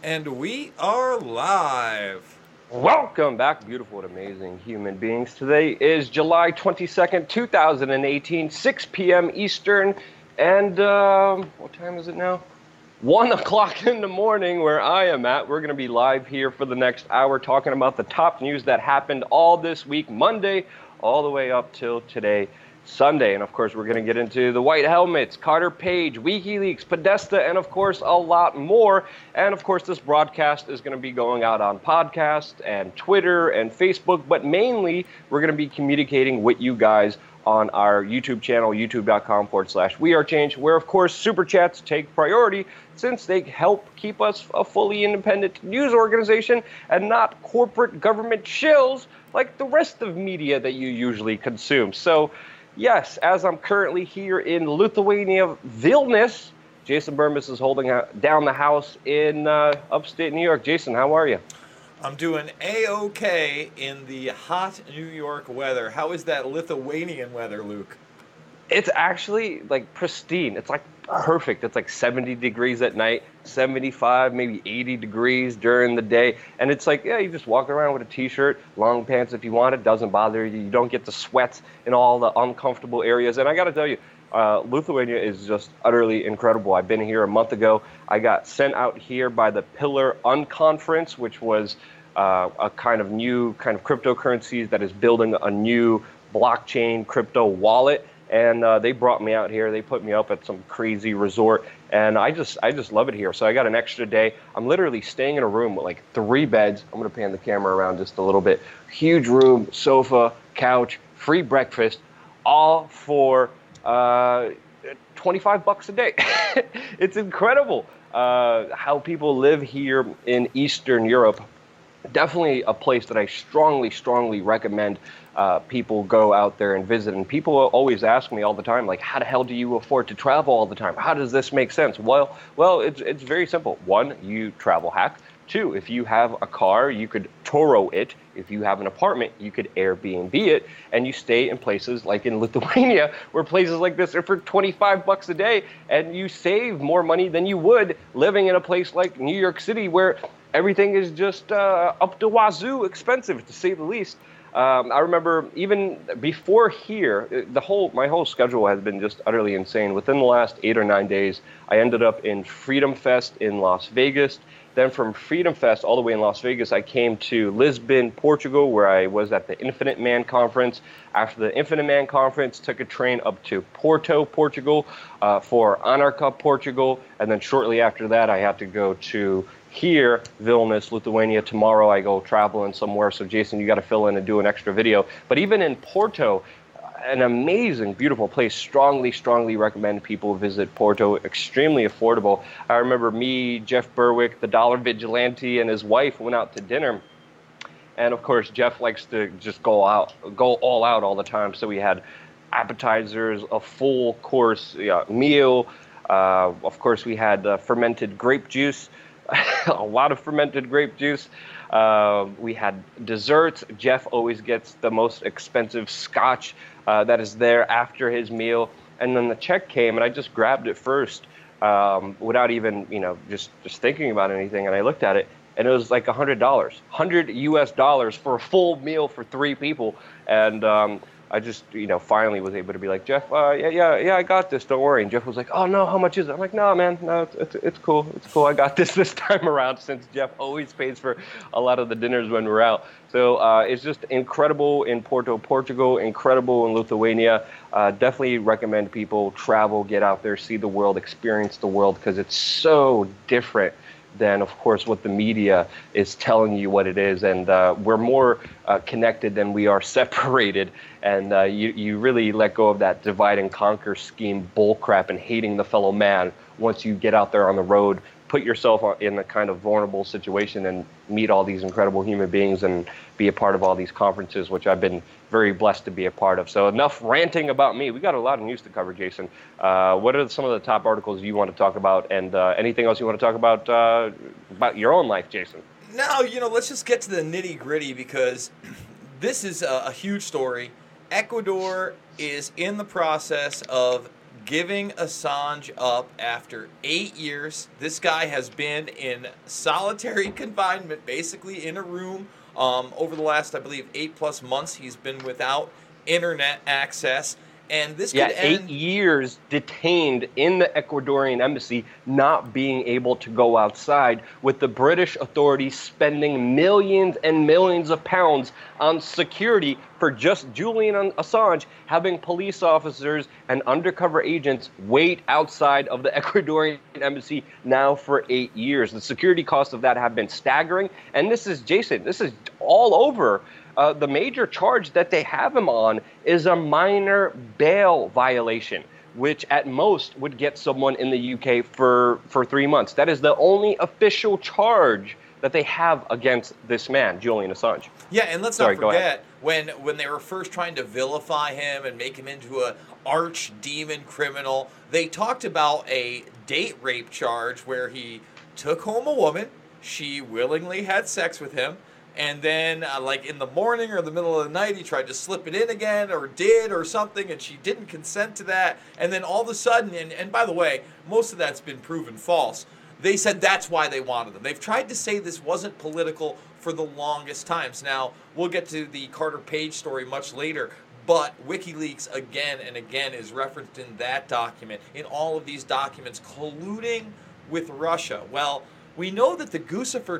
And we are live. Welcome back, beautiful and amazing human beings. Today is July 22nd, 2018, 6 p.m. Eastern, and what time is it now? 1 o'clock in the morning where I am at. We're going to be live here for the next hour talking about the top news that happened all this week, Monday, all the way up till today, Sunday. And of course, we're going to get into the White Helmets, Carter Page, WikiLeaks, Podesta, and of course, a lot more. And of course, this broadcast is going to be going out on podcast and Twitter and Facebook, but mainly we're going to be communicating with you guys on our YouTube channel, youtube.com/wearechange, where of course super chats take priority since they help keep us a fully independent news organization and not corporate government shills like the rest of media that you usually consume. So yes, as I'm currently here in Lithuania, Vilnius, Jason Burmis is holding down the house in upstate New York. Jason, how are you? I'm doing A-OK in the hot New York weather. How is that Lithuanian weather, Luke? It's actually like pristine. It's like perfect. It's like 70 degrees at night, 75, maybe 80 degrees during the day. And it's like, yeah, you just walk around with a t-shirt, long pants if you want. It doesn't bother you. You don't get the sweats in all the uncomfortable areas. And I got to tell you, Lithuania is just utterly incredible. I've been here a month ago. I got sent out here by the Pillar Unconference, which was a kind of new kind of cryptocurrencies that is building a new blockchain crypto wallet. And they brought me out here. They put me up at some crazy resort, and I just love it here. So I got an extra day. I'm literally staying in a room with like 3 beds. I'm gonna pan the camera around just a little bit. Huge room, sofa, couch, free breakfast, all for $25 a day. It's incredible how people live here in Eastern Europe. Definitely a place that I strongly recommend people go out there and visit. And people always ask me all the time, like, how the hell do you afford to travel all the time? How does this make sense? Well, it's very simple. 1, you travel hack. 2, if you have a car, you could Turo it. If you have an apartment, you could Airbnb it, and you stay in places like in Lithuania, where places like this are for $25 a day, and you save more money than you would living in a place like New York City, where everything is just up to wazoo expensive, to say the least. I remember even before here, my whole schedule has been just utterly insane. Within the last 8 or 9 days, I ended up in Freedom Fest in Las Vegas. Then from Freedom Fest all the way in Las Vegas, I came to Lisbon, Portugal, where I was at the Infinite Man Conference. After the Infinite Man Conference, took a train up to Porto, Portugal, for Anarcha, Portugal. And then shortly after that, I had to go to here, Vilnius, Lithuania. Tomorrow I go traveling somewhere. So Jason, you got to fill in and do an extra video. But even in Porto, an amazing, beautiful place. Strongly recommend people visit Porto. Extremely affordable. I remember me, Jeff Berwick, the Dollar Vigilante, and his wife went out to dinner. And of course, Jeff likes to just go all out all the time. So we had appetizers, a full course meal. Of course, we had fermented grape juice. A lot of fermented grape juice. We had desserts. Jeff always gets the most expensive scotch that is there after his meal. And then the check came, and I just grabbed it first without even, just thinking about anything. And I looked at it, and it was like $100, $100 for a full meal for 3 people. And I just, finally was able to be like, Jeff, yeah, I got this. Don't worry. And Jeff was like, oh, no, how much is it? I'm like, no, man, no, it's cool. It's cool. I got this time around, since Jeff always pays for a lot of the dinners when we're out. So it's just incredible in Porto, Portugal, incredible in Lithuania. Definitely recommend people travel, get out there, see the world, experience the world, because it's so different than, of course, what the media is telling you what it is. And we're more connected than we are separated. And you really let go of that divide and conquer scheme bullcrap and hating the fellow man once you get out there on the road, put yourself in a kind of vulnerable situation and meet all these incredible human beings and be a part of all these conferences, which I've been very blessed to be a part of. So enough ranting about me. We got a lot of news to cover, Jason. What are some of the top articles you want to talk about, and anything else you want to talk about your own life, Jason? Now, let's just get to the nitty gritty, because this is a huge story. Ecuador is in the process of giving Assange up after 8 years. This guy has been in solitary confinement, basically in a room, over the last, I believe, 8+ months. He's been without internet access. And this Yeah, could eight end. years detained in the Ecuadorian embassy, not being able to go outside, with the British authorities spending millions and millions of pounds on security for just Julian Assange, having police officers and undercover agents wait outside of the Ecuadorian embassy now for 8 years. The security costs of that have been staggering. And this is, Jason, this is all over. The major charge that they have him on is a minor bail violation, which at most would get someone in the UK for 3 months. That is the only official charge that they have against this man, Julian Assange. Yeah, and let's not forget when they were first trying to vilify him and make him into a arch demon criminal, they talked about a date rape charge where he took home a woman, she willingly had sex with him, and then, like in the morning or the middle of the night, he tried to slip it in again, or did, or something, and she didn't consent to that. And then all of a sudden, and by the way, most of that's been proven false. They said that's why they wanted them. They've tried to say this wasn't political for the longest times. Now, we'll get to the Carter Page story much later, but WikiLeaks again and again is referenced in that document, in all of these documents, colluding with Russia. Well, we know that the Guccifer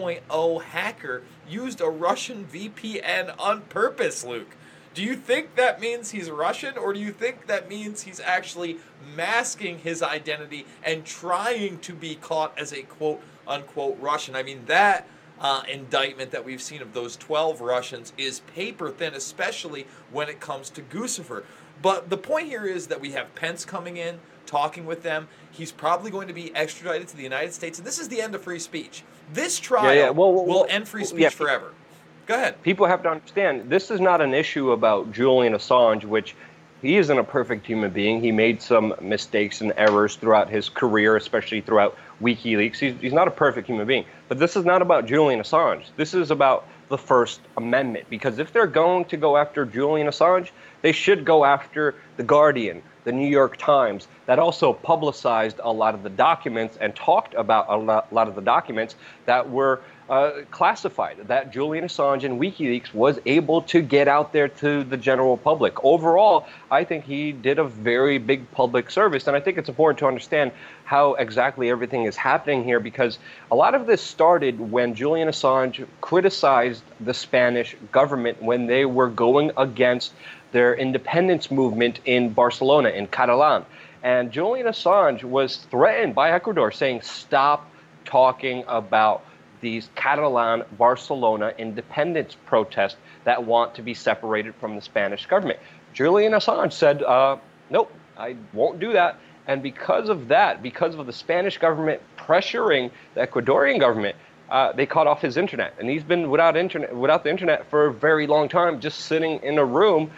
2.0 hacker used a Russian VPN on purpose, Luke. Do you think that means he's Russian, or do you think that means he's actually masking his identity and trying to be caught as a quote-unquote Russian? I mean, that indictment that we've seen of those 12 Russians is paper thin, especially when it comes to Guccifer. But the point here is that we have Pence coming in, talking with them. He's probably going to be extradited to the United States, and this is the end of free speech. This trial will end free speech forever. Go ahead. People have to understand, this is not an issue about Julian Assange, which he isn't a perfect human being. He made some mistakes and errors throughout his career, especially throughout WikiLeaks. He's not a perfect human being. But this is not about Julian Assange. This is about the First Amendment. Because if they're going to go after Julian Assange, they should go after The Guardian, the New York Times, that also publicized a lot of the documents and talked about a lot of the documents that were classified, that Julian Assange and WikiLeaks was able to get out there to the general public. Overall, I think he did a very big public service, and I think it's important to understand how exactly everything is happening here, because a lot of this started when Julian Assange criticized the Spanish government when they were going against their independence movement in Barcelona, in Catalan. And Julian Assange was threatened by Ecuador, saying, stop talking about these Catalan Barcelona independence protests that want to be separated from the Spanish government. Julian Assange said, nope, I won't do that. And because of that, because of the Spanish government pressuring the Ecuadorian government, they cut off his internet. And he's been without the internet for a very long time, just sitting in a room,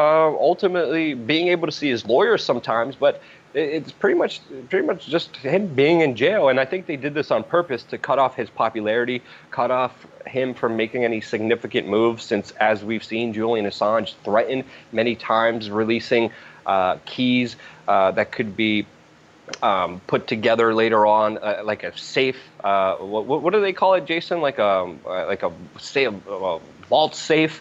ultimately being able to see his lawyers sometimes, but it's pretty much just him being in jail. And I think they did this on purpose to cut off his popularity, cut off him from making any significant moves, since, as we've seen, Julian Assange threatened many times releasing keys that could be put together later on, like a safe. What do they call it, Jason? Like a safe, vault safe,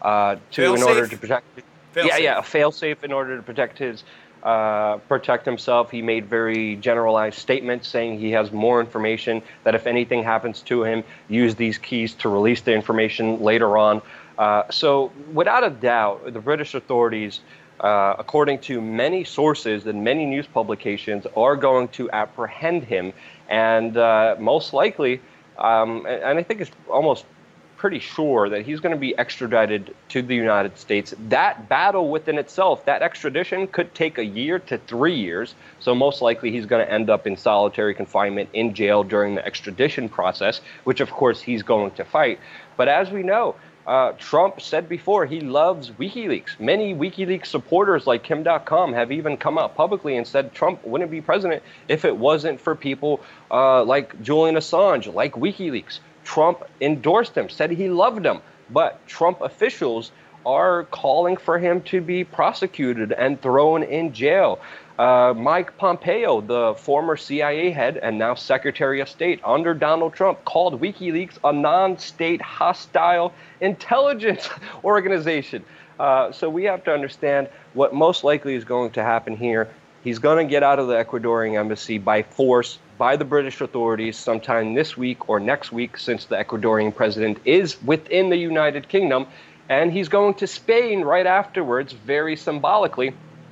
in order to protect. A fail safe in order to protect his. Protect himself. He made very generalized statements saying he has more information, that if anything happens to him, use these keys to release the information later on. So without a doubt, the British authorities, according to many sources and many news publications, are going to apprehend him, and most likely, and I think it's almost pretty sure that he's going to be extradited to the United States. That battle within itself, that extradition, could take a year to 3 years. So most likely he's going to end up in solitary confinement in jail during the extradition process, which of course he's going to fight. But as we know, Trump said before he loves WikiLeaks. Many WikiLeaks supporters like Kim.com have even come out publicly and said Trump wouldn't be president if it wasn't for people like Julian Assange, like WikiLeaks. Trump endorsed him, said he loved him, but Trump officials are calling for him to be prosecuted and thrown in jail. Mike Pompeo, the former CIA head and now Secretary of State under Donald Trump, called WikiLeaks a non-state hostile intelligence organization. So we have to understand what most likely is going to happen here. He's going to get out of the Ecuadorian embassy by force by the British authorities sometime this week or next week, since the Ecuadorian president is within the United Kingdom. And he's going to Spain right afterwards, very symbolically.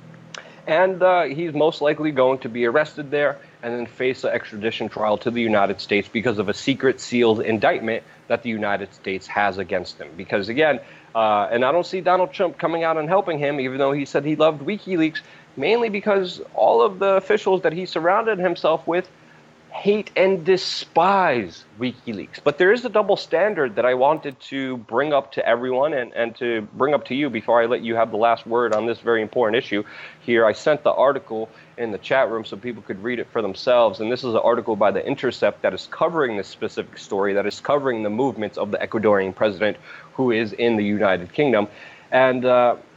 And he's most likely going to be arrested there and then face an extradition trial to the United States because of a secret sealed indictment that the United States has against him. Because again, and I don't see Donald Trump coming out and helping him, even though he said he loved WikiLeaks, mainly because all of the officials that he surrounded himself with hate and despise WikiLeaks. But there is a double standard that I wanted to bring up to everyone and to bring up to you before I let you have the last word on this very important issue. Here, I sent the article in the chat room so people could read it for themselves. And this is an article by The Intercept that is covering this specific story, that is covering the movements of the Ecuadorian president who is in the United Kingdom. And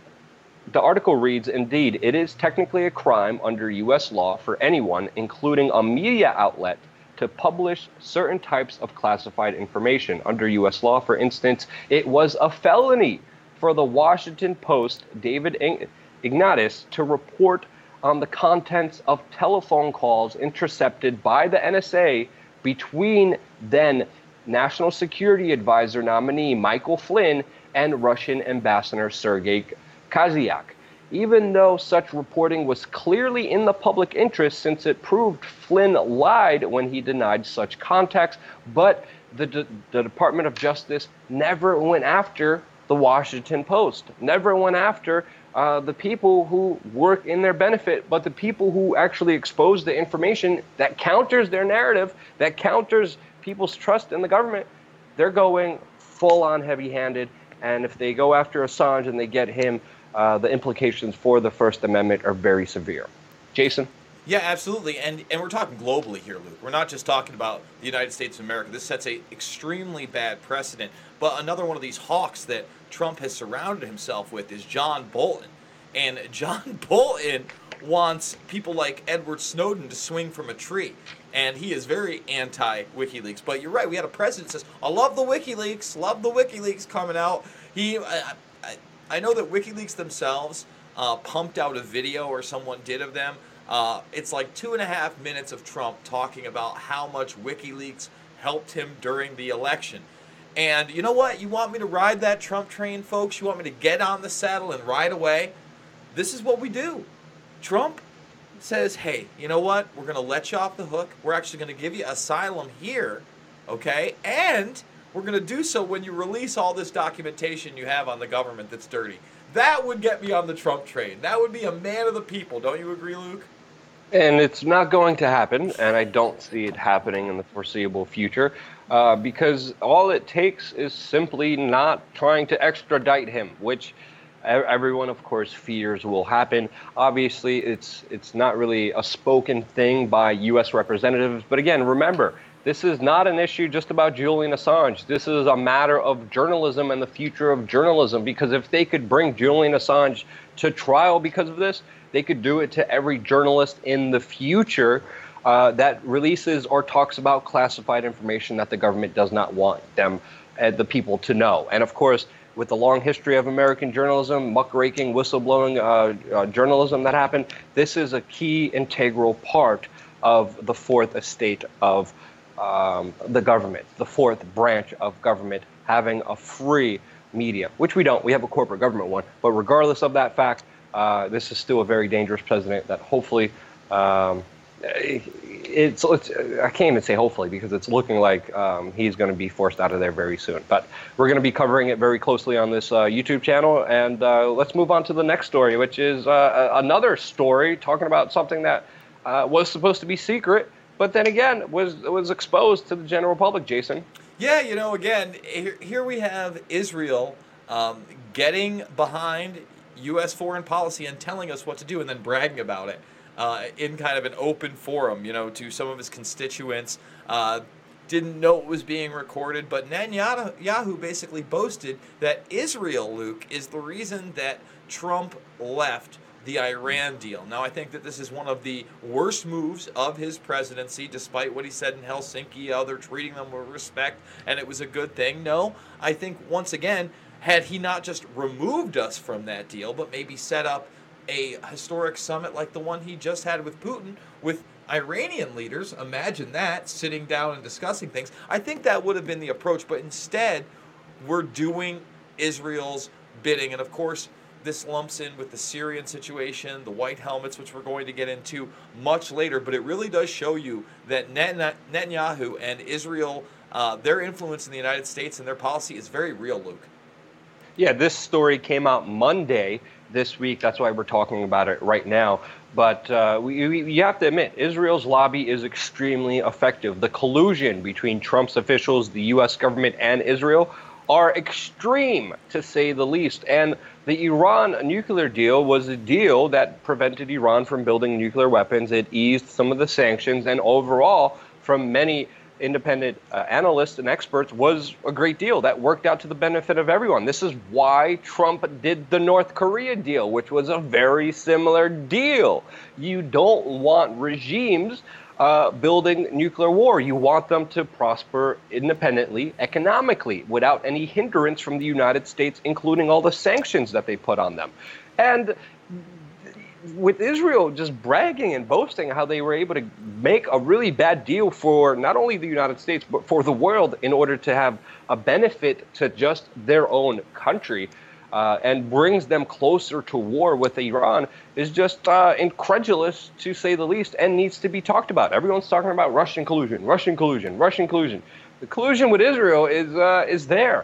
the article reads, indeed, it is technically a crime under U.S. law for anyone, including a media outlet, to publish certain types of classified information. Under U.S. law, for instance, it was a felony for the Washington Post, David Ignatius, to report on the contents of telephone calls intercepted by the NSA between then National Security Advisor nominee Michael Flynn and Russian Ambassador Sergei Kazyak, even though such reporting was clearly in the public interest since it proved Flynn lied when he denied such contacts. But the Department of Justice never went after the Washington Post, never went after the people who work in their benefit, but the people who actually expose the information that counters their narrative, that counters people's trust in the government. They're going full on heavy-handed. And if they go after Assange and they get him, the implications for the First Amendment are very severe. Jason? Yeah, absolutely. And we're talking globally here, Luke. We're not just talking about the United States of America. This sets a extremely bad precedent. But another one of these hawks that Trump has surrounded himself with is John Bolton. And John Bolton wants people like Edward Snowden to swing from a tree. And he is very anti-WikiLeaks. But you're right. We had a president that says, I love the WikiLeaks coming out. I know that WikiLeaks themselves pumped out a video, or someone did of them. It's like 2.5 minutes of Trump talking about how much WikiLeaks helped him during the election. And you know what? You want me to ride that Trump train, folks? You want me to get on the saddle and ride away? This is what we do. Trump says, hey, you know what? We're going to let you off the hook. We're actually going to give you asylum here, okay? And we're going to do so when you release all this documentation you have on the government that's dirty. That would get me on the Trump train. That would be a man of the people. Don't you agree, Luke? And it's not going to happen, and I don't see it happening in the foreseeable future, because all it takes is simply not trying to extradite him, which everyone, of course, fears will happen. Obviously, it's not really a spoken thing by U.S. representatives. But again, remember, this is not an issue just about Julian Assange. This is a matter of journalism and the future of journalism, because if they could bring Julian Assange to trial because of this, they could do it to every journalist in the future that releases or talks about classified information that the government does not want them, the people, to know. And of course, with the long history of American journalism, muckraking, whistleblowing journalism that happened, this is a key integral part of the fourth estate of the government, the fourth branch of government, having a free media, which we don't. We have a corporate government one. But regardless of that fact, this is still a very dangerous president that hopefully, it's I can't even say hopefully, because it's looking like he's going to be forced out of there very soon. But we're going to be covering it very closely on this YouTube channel. And let's move on to the next story, which is another story talking about something that was supposed to be secret, but then again was exposed to the general public, Jason. Yeah, you know, again, here we have Israel getting behind U.S. foreign policy and telling us what to do and then bragging about it in kind of an open forum, you know, to some of his constituents. Didn't know it was being recorded, but Netanyahu basically boasted that Israel, Luke, is the reason that Trump left the Iran deal. Now, I think that this is one of the worst moves of his presidency, despite what he said in Helsinki. They're treating them with respect, and it was a good thing. No, I think, once again, had he not just removed us from that deal, but maybe set up a historic summit like the one he just had with Putin, with Iranian leaders, imagine that, sitting down and discussing things, I think that would have been the approach. But instead, we're doing Israel's bidding. And of course, this lumps in with the Syrian situation, the white helmets, which we're going to get into much later. But it really does show you that Netanyahu and Israel, their influence in the United States and their policy is very real, Luke. Yeah, this story came out Monday this week. That's why we're talking about it right now. But you have to admit, Israel's lobby is extremely effective. The collusion between Trump's officials, the U.S. government, and Israel are extreme, to say the least. And the Iran nuclear deal was a deal that prevented Iran from building nuclear weapons. It eased some of the sanctions, and overall, from many independent analysts and experts, was a great deal that worked out to the benefit of everyone. This is why Trump did the North Korea deal, which was a very similar deal. You don't want regimes building nuclear war. You want them to prosper independently, economically, without any hindrance from the United States, including all the sanctions that they put on them. And with Israel just bragging and boasting how they were able to make a really bad deal for not only the United States, but for the world in order to have a benefit to just their own country, and brings them closer to war with Iran, is just incredulous, to say the least, and needs to be talked about. Everyone's talking about Russian collusion, Russian collusion, Russian collusion. The collusion with Israel is there.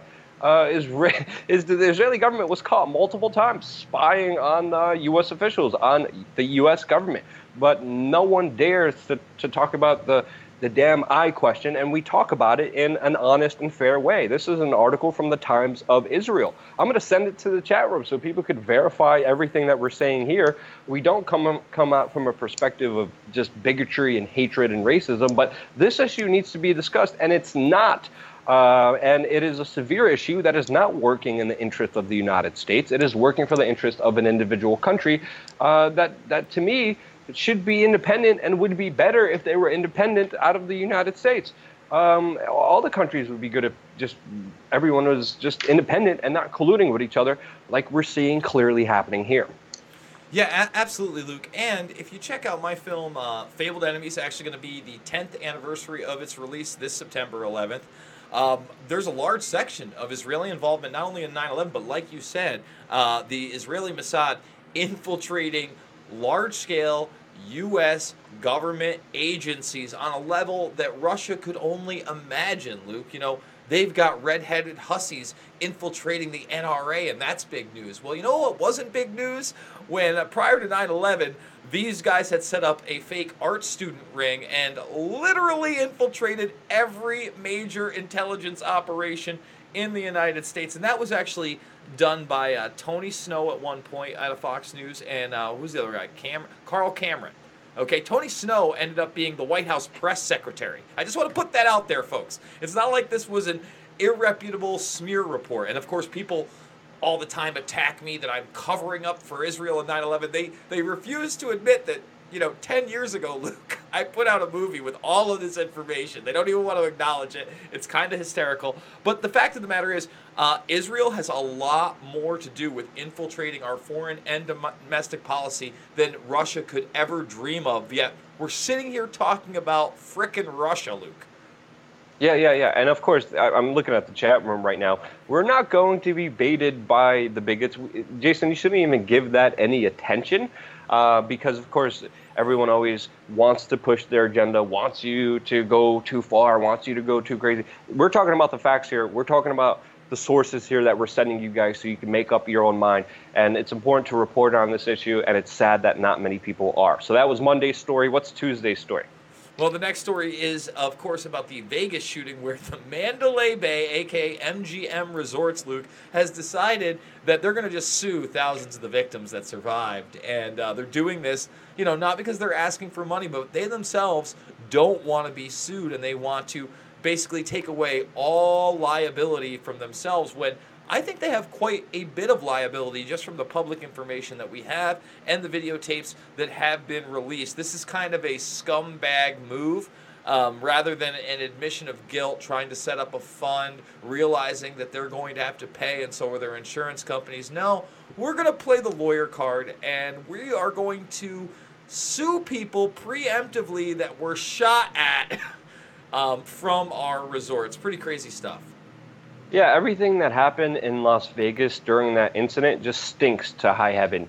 The Israeli government was caught multiple times spying on U.S. officials, on the U.S. government, but no one dares to talk about the damn I question, and we talk about it in an honest and fair way. This is an article from the Times of Israel. I'm going to send it to the chat room so people could verify everything that we're saying here. We don't come out from a perspective of just bigotry and hatred and racism, but this issue needs to be discussed, and it's not. And it is a severe issue that is not working in the interest of the United States. It is working for the interest of an individual country that to me, should be independent and would be better if they were independent out of the United States. All the countries would be good if just everyone was just independent and not colluding with each other like we're seeing clearly happening here. Yeah, absolutely, Luke. And if you check out my film, Fabled Enemies, actually going to be the 10th anniversary of its release this September 11th. There's a large section of Israeli involvement, not only in 9/11, but like you said, the Israeli Mossad infiltrating large-scale U.S. government agencies on a level that Russia could only imagine, Luke. You know, they've got red-headed hussies infiltrating the NRA, and that's big news. Well, you know what wasn't big news? When prior to 9/11, these guys had set up a fake art student ring and literally infiltrated every major intelligence operation in the United States. And that was actually done by Tony Snow at one point out of Fox News, and who's the other guy? Carl Cameron. Okay, Tony Snow ended up being the White House press secretary. I just want to put that out there, folks. It's not like this was an irreputable smear report. And of course, people all the time attack me that I'm covering up for Israel in 9/11. They refuse to admit that, 10 years ago, Luke, I put out a movie with all of this information. They don't even want to acknowledge it. It's kind of hysterical. But the fact of the matter is, Israel has a lot more to do with infiltrating our foreign and domestic policy than Russia could ever dream of. Yet we're sitting here talking about frickin' Russia, Luke. Yeah. And of course, I'm looking at the chat room right now. We're not going to be baited by the bigots. Jason, you shouldn't even give that any attention because, of course, everyone always wants to push their agenda, wants you to go too far, wants you to go too crazy. We're talking about the facts here. We're talking about the sources here that we're sending you guys so you can make up your own mind. And it's important to report on this issue, and it's sad that not many people are. So that was Monday's story. What's Tuesday's story? Well, the next story is, of course, about the Vegas shooting where the Mandalay Bay, a.k.a. MGM Resorts, Luke, has decided that they're going to just sue thousands of the victims that survived. And they're doing this, not because they're asking for money, but they themselves don't want to be sued, and they want to basically take away all liability from themselves when I think they have quite a bit of liability just from the public information that we have and the videotapes that have been released. This is kind of a scumbag move. Rather than an admission of guilt, trying to set up a fund, realizing that they're going to have to pay, and so are their insurance companies. No, we're going to play the lawyer card, and we are going to sue people preemptively that were shot at from our resorts. Pretty crazy stuff. Yeah, everything that happened in Las Vegas during that incident just stinks to high heaven.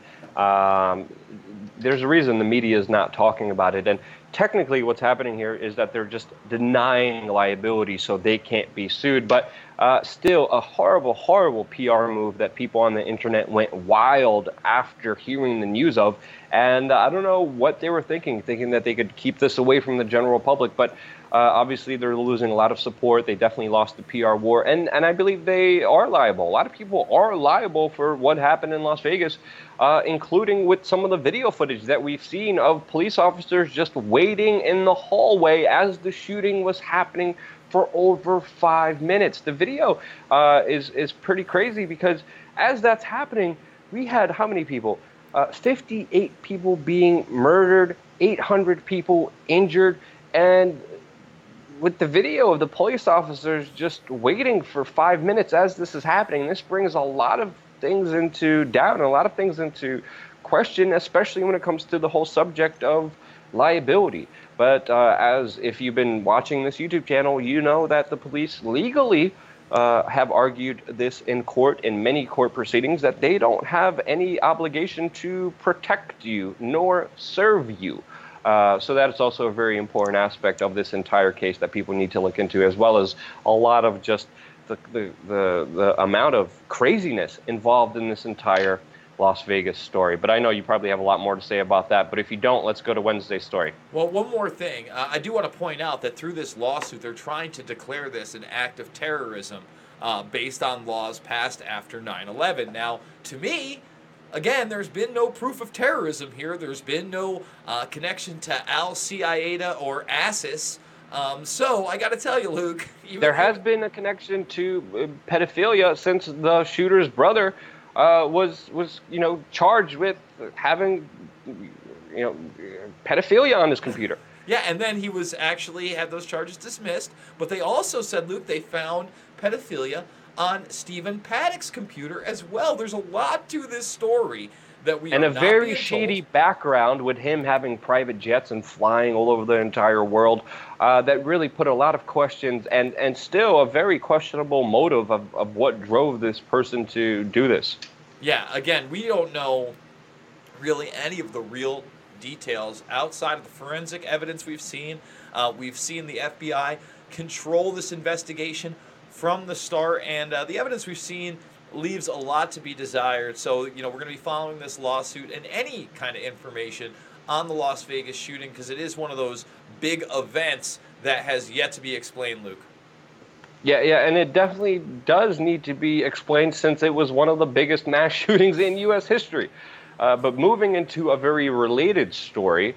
There's a reason the media is not talking about it, and technically what's happening here is that they're just denying liability so they can't be sued. But still, a horrible, horrible PR move that people on the internet went wild after hearing the news of. And I don't know what they were thinking that they could keep this away from the general public. But obviously, they're losing a lot of support. They definitely lost the PR war. And I believe they are liable. A lot of people are liable for what happened in Las Vegas, including with some of the video footage that we've seen of police officers just waiting in the hallway as the shooting was happening for over 5 minutes. The video is pretty crazy because as that's happening, we had how many people? 58 people being murdered, 800 people injured, and with the video of the police officers just waiting for 5 minutes as this is happening, this brings a lot of things into doubt and a lot of things into question, especially when it comes to the whole subject of liability. But as if you've been watching this YouTube channel, you know that the police legally have argued this in court, in many court proceedings, that they don't have any obligation to protect you nor serve you. So that is also a very important aspect of this entire case that people need to look into, as well as a lot of just the amount of craziness involved in this entire Las Vegas story. But I know you probably have a lot more to say about that. But if you don't, let's go to Wednesday's story. Well, one more thing. I do want to point out that through this lawsuit, they're trying to declare this an act of terrorism based on laws passed after 9/11. Now, to me, again, there's been no proof of terrorism here. There's been no connection to Al-Qaeda or ISIS. So I got to tell you, Luke. There has been a connection to pedophilia since the shooter's brother was charged with having pedophilia on his computer. Yeah, and then he was actually had those charges dismissed. But they also said, Luke, they found pedophilia on Stephen Paddock's computer as well. There's a lot to this story that we and a very shady background with him having private jets and flying all over the entire world that really put a lot of questions and still a very questionable motive of what drove this person to do this. Yeah, again, we don't know really any of the real details outside of the forensic evidence we've seen. We've seen the FBI control this investigation from the start, and the evidence we've seen leaves a lot to be desired. So, we're going to be following this lawsuit and any kind of information on the Las Vegas shooting because it is one of those big events that has yet to be explained, Luke. Yeah, and it definitely does need to be explained since it was one of the biggest mass shootings in U.S. history. But moving into a very related story,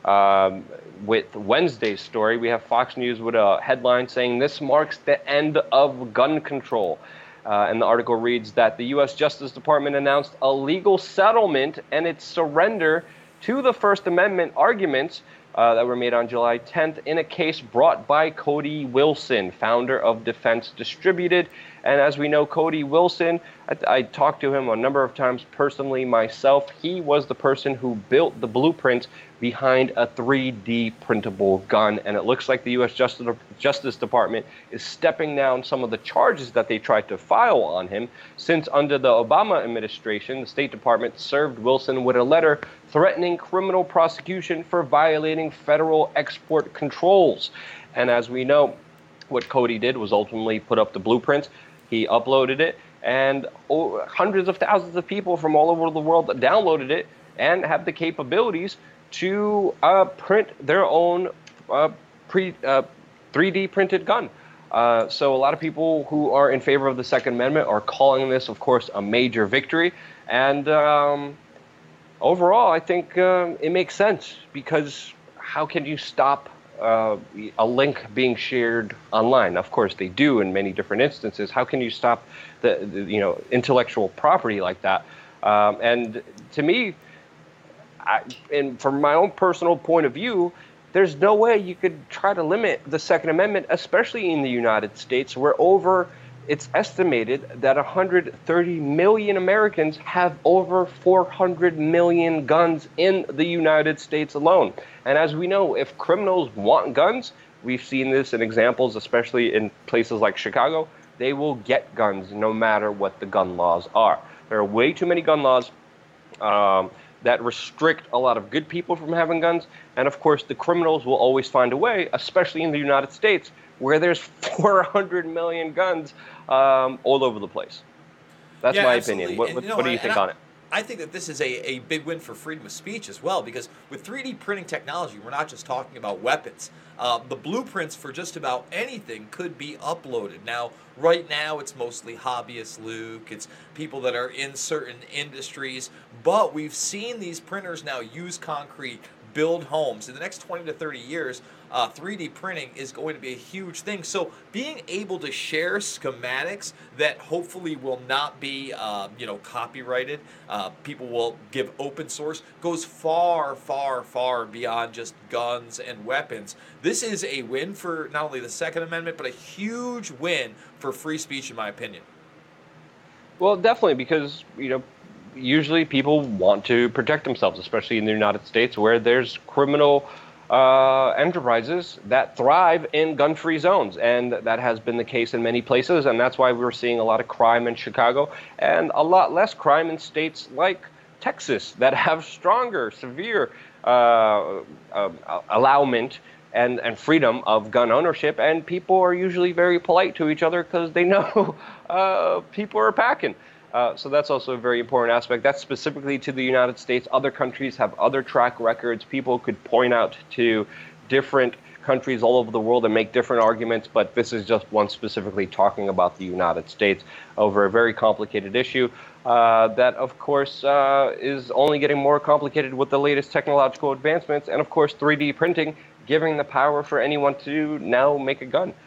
with Wednesday's story, we have Fox News with a headline saying this marks the end of gun control. And the article reads that the U.S. Justice Department announced a legal settlement and its surrender to the First Amendment arguments that were made on July 10th in a case brought by Cody Wilson, founder of Defense Distributed. And as we know, Cody Wilson, I talked to him a number of times personally myself. He was the person who built the blueprint behind a 3D printable gun. And it looks like the U.S. Justice Department is stepping down some of the charges that they tried to file on him, since under the Obama administration, the State Department served Wilson with a letter threatening criminal prosecution for violating federal export controls. And as we know, what Cody did was ultimately put up the blueprint. He uploaded it, and hundreds of thousands of people from all over the world downloaded it and have the capabilities to print their own 3D printed gun. So a lot of people who are in favor of the Second Amendment are calling this, of course, a major victory. And overall, I think it makes sense, because how can you stop a link being shared online. Of course, they do in many different instances. How can you stop the intellectual property like that? And to me, and from my own personal point of view, there's no way you could try to limit the Second Amendment, especially in the United States, where it's estimated that 130 million Americans have over 400 million guns in the United States alone. And as we know, if criminals want guns, we've seen this in examples, especially in places like Chicago, they will get guns no matter what the gun laws are. There are way too many gun laws that restrict a lot of good people from having guns. And of course, the criminals will always find a way, especially in the United States, where there's 400 million guns all over the place. That's my opinion. What do you think on it? I think that this is a big win for freedom of speech as well, because with 3D printing technology, we're not just talking about weapons. The blueprints for just about anything could be uploaded. Now, right now, it's mostly hobbyists, Luke. It's people that are in certain industries. But we've seen these printers now use concrete, build homes. In the next 20 to 30 years, 3D printing is going to be a huge thing. So being able to share schematics that hopefully will not be, copyrighted, people will give open source, goes far, far, far beyond just guns and weapons. This is a win for not only the Second Amendment, but a huge win for free speech, in my opinion. Well, definitely, because, usually people want to protect themselves, especially in the United States, where there's criminal enterprises that thrive in gun-free zones, and that has been the case in many places, and that's why we're seeing a lot of crime in Chicago and a lot less crime in states like Texas that have stronger, severe allowment and freedom of gun ownership, and people are usually very polite to each other because they know people are packing. So that's also a very important aspect. That's specifically to the United States. Other countries have other track records. People could point out to different countries all over the world and make different arguments, but this is just one specifically talking about the United States over a very complicated issue that, of course, is only getting more complicated with the latest technological advancements, and, of course, 3D printing giving the power for anyone to now make a gun.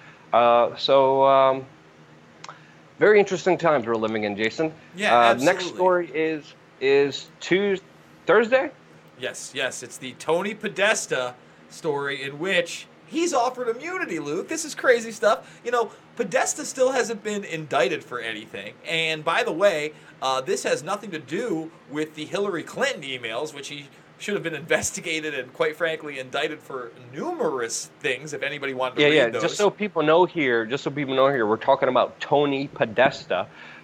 Very interesting times we're living in, Jason. Yeah, absolutely. Next story is Thursday? Yes. It's the Tony Podesta story in which he's offered immunity, Luke. This is crazy stuff. Podesta still hasn't been indicted for anything. And by the way, this has nothing to do with the Hillary Clinton emails, which he should have been investigated and, quite frankly, indicted for numerous things. If anybody wanted to read those, just so people know here, we're talking about Tony Podesta,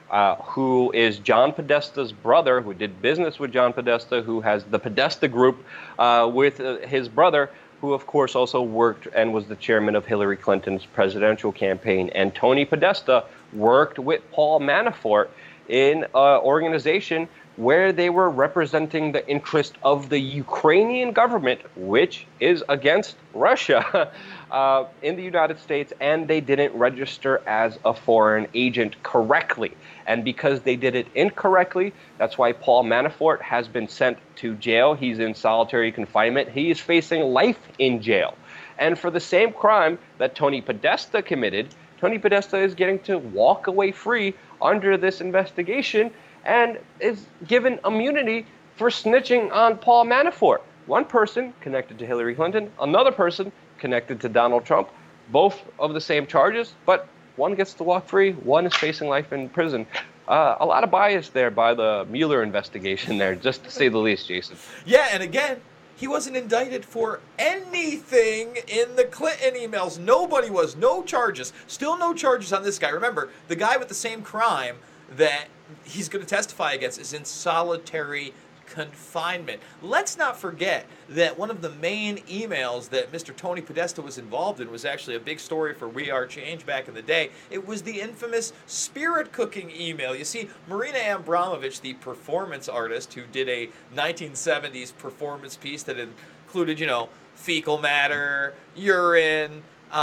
who is John Podesta's brother, who did business with John Podesta, who has the Podesta Group with his brother, who of course also worked and was the chairman of Hillary Clinton's presidential campaign. And Tony Podesta worked with Paul Manafort in an organization where they were representing the interest of the Ukrainian government, which is against Russia, in the United States, and they didn't register as a foreign agent correctly. And because they did it incorrectly, that's why Paul Manafort has been sent to jail. He's in solitary confinement. He is facing life in jail. And for the same crime that Tony Podesta committed, Tony Podesta is getting to walk away free under this investigation and is given immunity for snitching on Paul Manafort. One person connected to Hillary Clinton, another person connected to Donald Trump, both of the same charges, but one gets to walk free, one is facing life in prison. A lot of bias there by the Mueller investigation there, just to say the least, Jason. Yeah, and again, he wasn't indicted for anything in the Clinton emails. Nobody was. No charges. Still no charges on this guy. Remember, the guy with the same crime that he's going to testify against is in solitary confinement. Let's not forget that one of the main emails that Mr. Tony Podesta was involved in was actually a big story for We Are Change back in the day. It was the infamous spirit cooking email. You see, Marina Abramovich, the performance artist who did a 1970s performance piece that included, fecal matter, urine,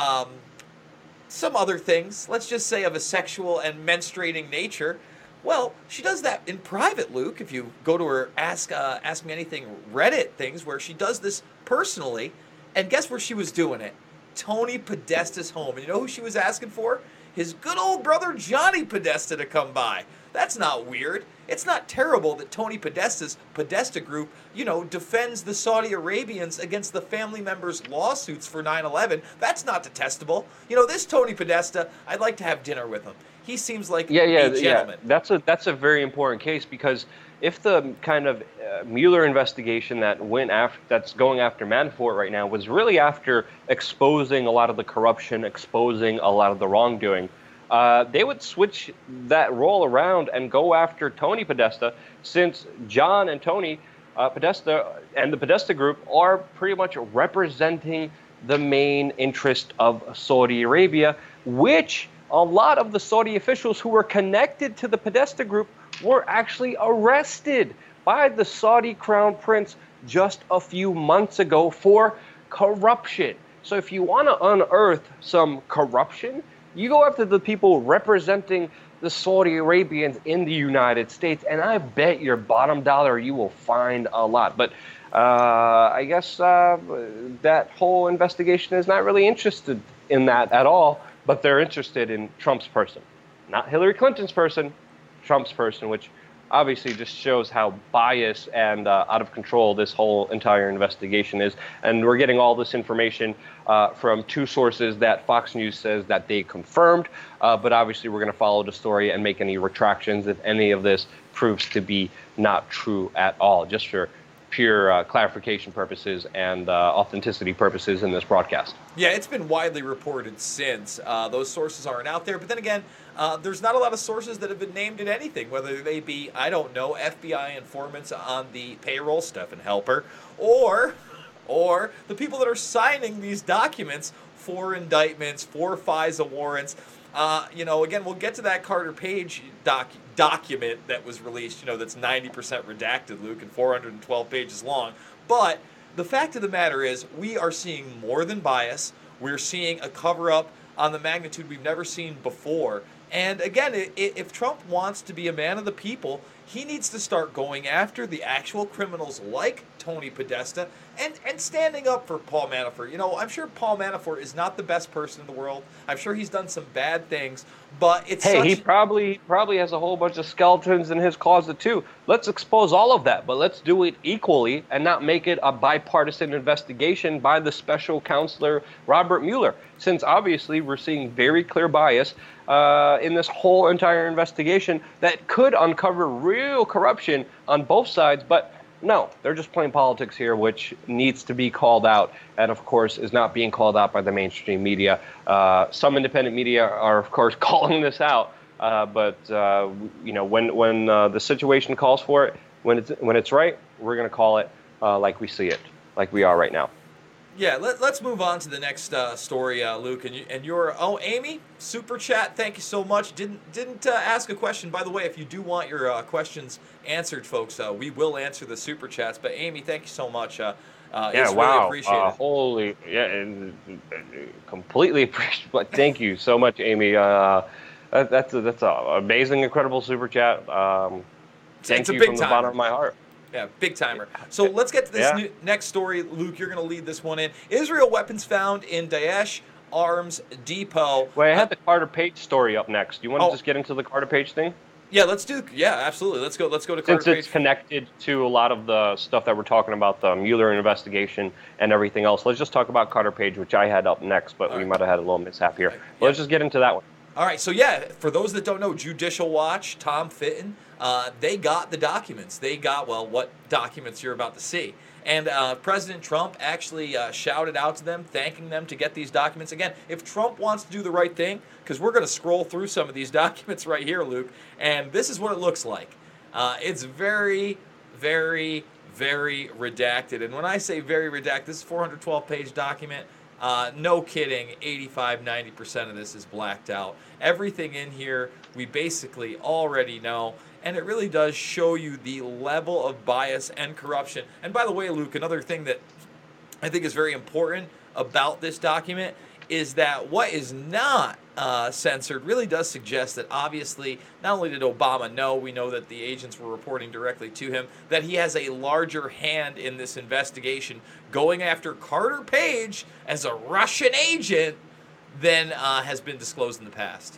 some other things, let's just say of a sexual and menstruating nature. Well, she does that in private, Luke. If you go to her Ask Me Anything Reddit things where she does this personally, And guess where she was doing it? Tony Podesta's home. And you know who she was asking for? His good old brother Johnny Podesta to come by. That's not weird. It's not terrible that Tony Podesta's Podesta Group, defends the Saudi Arabians against the family members' lawsuits for 9/11. That's not detestable. This Tony Podesta, I'd like to have dinner with him. He seems like a gentleman. Yeah. That's a very important case, because if the kind of Mueller investigation that's going after Manafort right now was really after exposing a lot of the corruption, exposing a lot of the wrongdoing, they would switch that role around and go after Tony Podesta, since John and Tony Podesta and the Podesta Group are pretty much representing the main interest of Saudi Arabia, which a lot of the Saudi officials who were connected to the Podesta Group were actually arrested by the Saudi Crown Prince just a few months ago for corruption. So if you want to unearth some corruption, you go after the people representing the Saudi Arabians in the United States, and I bet your bottom dollar you will find a lot. But I guess that whole investigation is not really interested in that at all, but they're interested in Trump's person. Not Hillary Clinton's person, Trump's person, which obviously just shows how biased and out of control this whole entire investigation is. And we're getting all this information from two sources that Fox News says that they confirmed, but obviously we're going to follow the story and make any retractions if any of this proves to be not true at all, just for pure clarification purposes and authenticity purposes in this broadcast. Yeah, it's been widely reported since. Those sources aren't out there. But then again, there's not a lot of sources that have been named in anything, whether they be, I don't know, FBI informants on the payroll, Stephen Halper, or the people that are signing these documents for indictments, for FISA warrants. Again, we'll get to that Carter Page document that was released, that's 90% redacted, Luke, and 412 pages long. But the fact of the matter is, we are seeing more than bias. We're seeing a cover-up on the magnitude we've never seen before. And again, if Trump wants to be a man of the people, he needs to start going after the actual criminals like Tony Podesta and standing up for Paul Manafort. I'm sure Paul Manafort is not the best person in the world. I'm sure he's done some bad things, but he probably has a whole bunch of skeletons in his closet too. Let's expose all of that, but let's do it equally and not make it a bipartisan investigation by the special counselor Robert Mueller, since obviously we're seeing very clear bias in this whole entire investigation that could uncover real corruption on both sides. But no, they're just playing politics here, which needs to be called out, and of course is not being called out by the mainstream media. Some independent media are, of course, calling this out, but when the situation calls for it, when it's right, we're going to call it like we see it, like we are right now. Yeah, let's move on to the next story, Luke. And your Amy, super chat. Thank you so much. Didn't ask a question, by the way. If you do want your questions answered, folks, we will answer the super chats. But Amy, thank you so much. It's really appreciated. And completely appreciate. But thank you so much, Amy. That's an amazing, incredible super chat. Thank you from the bottom of my heart. Yeah, big timer. So let's get to this next story. Luke, you're going to lead this one in. Israel weapons found in Daesh Arms Depot. Wait, I had the Carter Page story up next. Do you want to just get into the Carter Page thing? Yeah, let's do. Yeah, absolutely. Let's go to Carter Page. Since it's connected to a lot of the stuff that we're talking about, the Mueller investigation and everything else, let's just talk about Carter Page, which I had up next, but we might have had a little mishap here. Let's just get into that one. All right, so for those that don't know, Judicial Watch, Tom Fitton, they got the documents. They got, what documents you're about to see. And President Trump actually shouted out to them, thanking them to get these documents. Again, if Trump wants to do the right thing, because we're going to scroll through some of these documents right here, Luke, and this is what it looks like. It's very, very, very redacted. And when I say very redacted, this is a 412-page document. No kidding, 85-90% of this is blacked out. Everything in here we basically already know, and it really does show you the level of bias and corruption. And by the way, Luke, another thing that I think is very important about this document is that what is not censored really does suggest that obviously not only did Obama know, we know that the agents were reporting directly to him, that he has a larger hand in this investigation going after Carter Page as a Russian agent than has been disclosed in the past.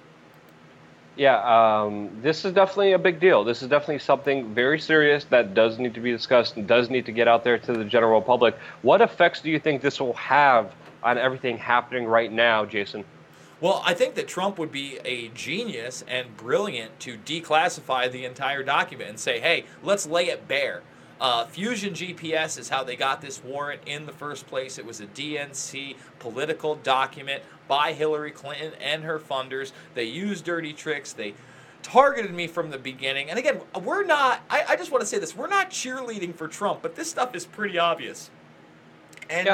Yeah, this is definitely a big deal. This is definitely something very serious that does need to be discussed and does need to get out there to the general public. What effects do you think this will have on everything happening right now, Jason? Well, I think that Trump would be a genius and brilliant to declassify the entire document and say, hey, let's lay it bare. Fusion GPS is how they got this warrant in the first place. It was a DNC political document by Hillary Clinton and her funders. They used dirty tricks. They targeted me from the beginning. And again, we're not, I just want to say this, we're not cheerleading for Trump, but this stuff is pretty obvious. And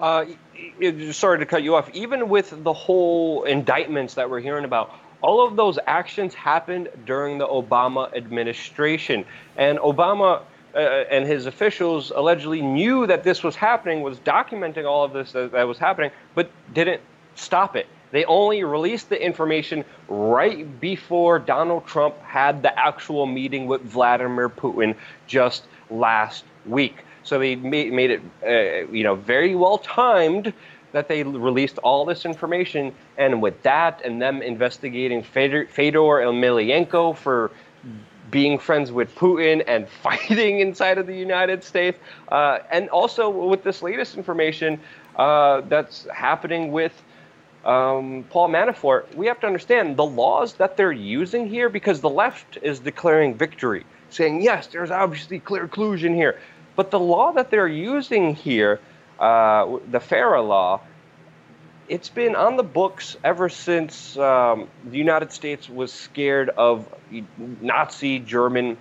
sorry to cut you off. Even with the whole indictments that we're hearing about, all of those actions happened during the Obama administration. And Obama and his officials allegedly knew that this was happening, was documenting all of this that was happening, but didn't stop it. They only released the information right before Donald Trump had the actual meeting with Vladimir Putin just last week. So they made it, very well timed that they released all this information. And with that, and them investigating Fedor Emelianenko for being friends with Putin and fighting inside of the United States, and also with this latest information that's happening with Paul Manafort, we have to understand the laws that they're using here, because the left is declaring victory, saying, yes, there's obviously clear collusion here. But the law that they're using here, the FARA law, it's been on the books ever since the United States was scared of Nazi German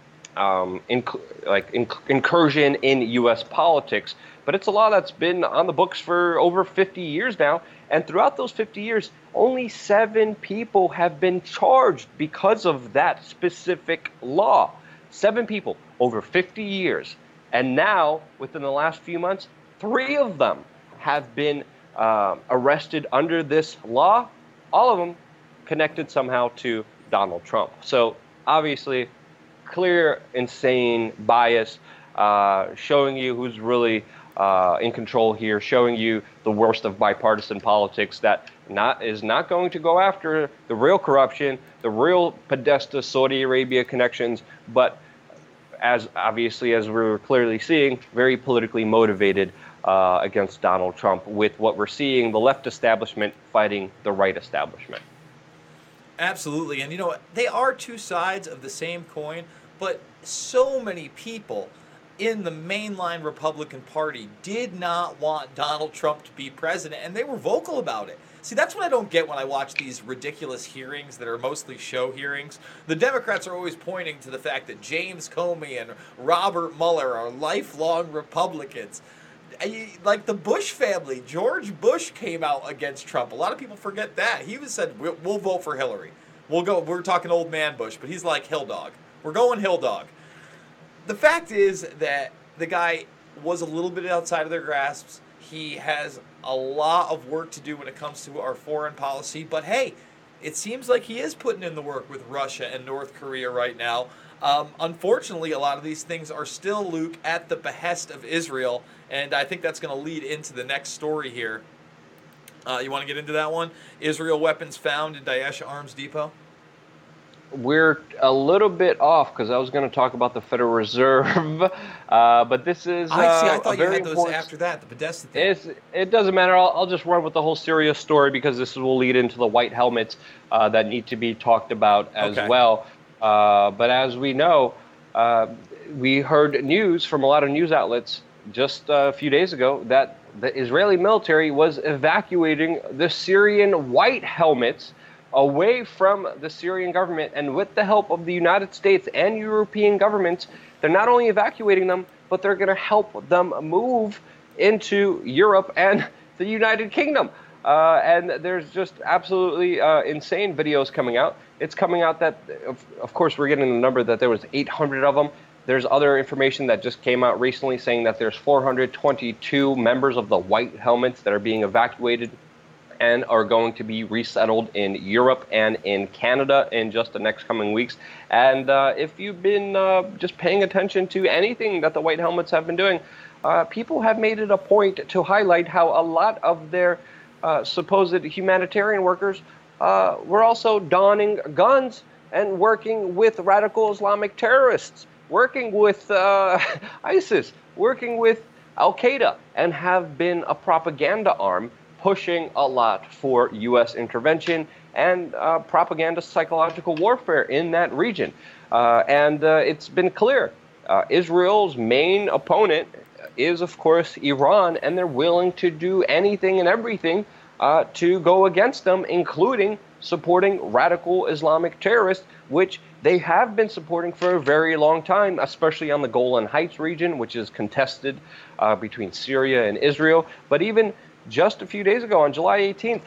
incursion in U.S. politics. But it's a law that's been on the books for over 50 years now. And throughout those 50 years, only 7 people have been charged because of that specific law. 7 people over 50 years. And now, within the last few months, 3 of them have been arrested under this law, all of them connected somehow to Donald Trump. So obviously, clear, insane bias, showing you who's really in control here, showing you the worst of bipartisan politics that is not going to go after the real corruption, the real Podesta Saudi Arabia connections, but as we're clearly seeing, very politically motivated against Donald Trump, with what we're seeing, the left establishment fighting the right establishment. Absolutely. And they are two sides of the same coin, but so many people in the mainline Republican Party did not want Donald Trump to be president, and they were vocal about it. See, that's what I don't get when I watch these ridiculous hearings that are mostly show hearings. The Democrats are always pointing to the fact that James Comey and Robert Mueller are lifelong Republicans. Like the Bush family, George Bush came out against Trump. A lot of people forget that. He said, we'll vote for Hillary. We're talking old man Bush, but he's like Hill Dog. We're going Hill Dog. The fact is that the guy was a little bit outside of their grasps. He has a lot of work to do when it comes to our foreign policy. But hey, it seems like he is putting in the work with Russia and North Korea right now. Unfortunately, a lot of these things are still, Luke, at the behest of Israel. And I think that's going to lead into the next story here. You want to get into that one? Israel weapons found in Daesh Arms Depot? We're a little bit off because I was going to talk about the Federal Reserve, but this is I thought you had those after that, the Podesta thing. It doesn't matter. I'll just run with the whole Syria story because this will lead into the white helmets that need to be talked about as well. But as we know, we heard news from a lot of news outlets just a few days ago that the Israeli military was evacuating the Syrian white helmets away from the Syrian government, and with the help of the United States and European governments, they're not only evacuating them, but they're going to help them move into Europe and the United Kingdom. And there's just absolutely insane videos coming out. It's coming out that, of course, we're getting the number that there was 800 of them. There's other information that just came out recently saying that there's 422 members of the white helmets that are being evacuated. and are going to be resettled in Europe and in Canada in just the next coming weeks. And if you've been just paying attention to anything that the White Helmets have been doing, people have made it a point to highlight how a lot of their supposed humanitarian workers were also donning guns and working with radical Islamic terrorists, working with ISIS, working with Al-Qaeda, and have been a propaganda arm pushing a lot for U.S. intervention and propaganda psychological warfare in that region. And it's been clear. Israel's main opponent is, of course, Iran, and they're willing to do anything and everything to go against them, including supporting radical Islamic terrorists, which they have been supporting for a very long time, especially on the Golan Heights region, which is contested between Syria and Israel. But even just a few days ago, on July 18th,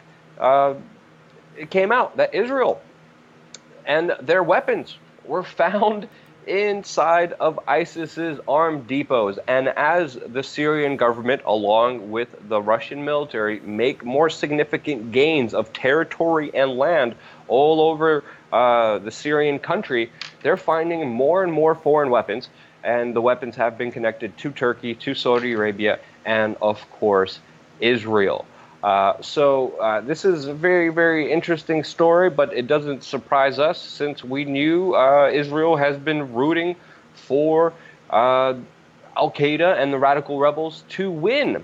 it came out that Israel and their weapons were found inside of ISIS's armed depots. And as the Syrian government, along with the Russian military, make more significant gains of territory and land all over the Syrian country, they're finding more and more foreign weapons. And the weapons have been connected to Turkey, to Saudi Arabia, and of course, Israel. So this is a very, very interesting story, but it doesn't surprise us since we knew Israel has been rooting for Al-Qaeda and the radical rebels to win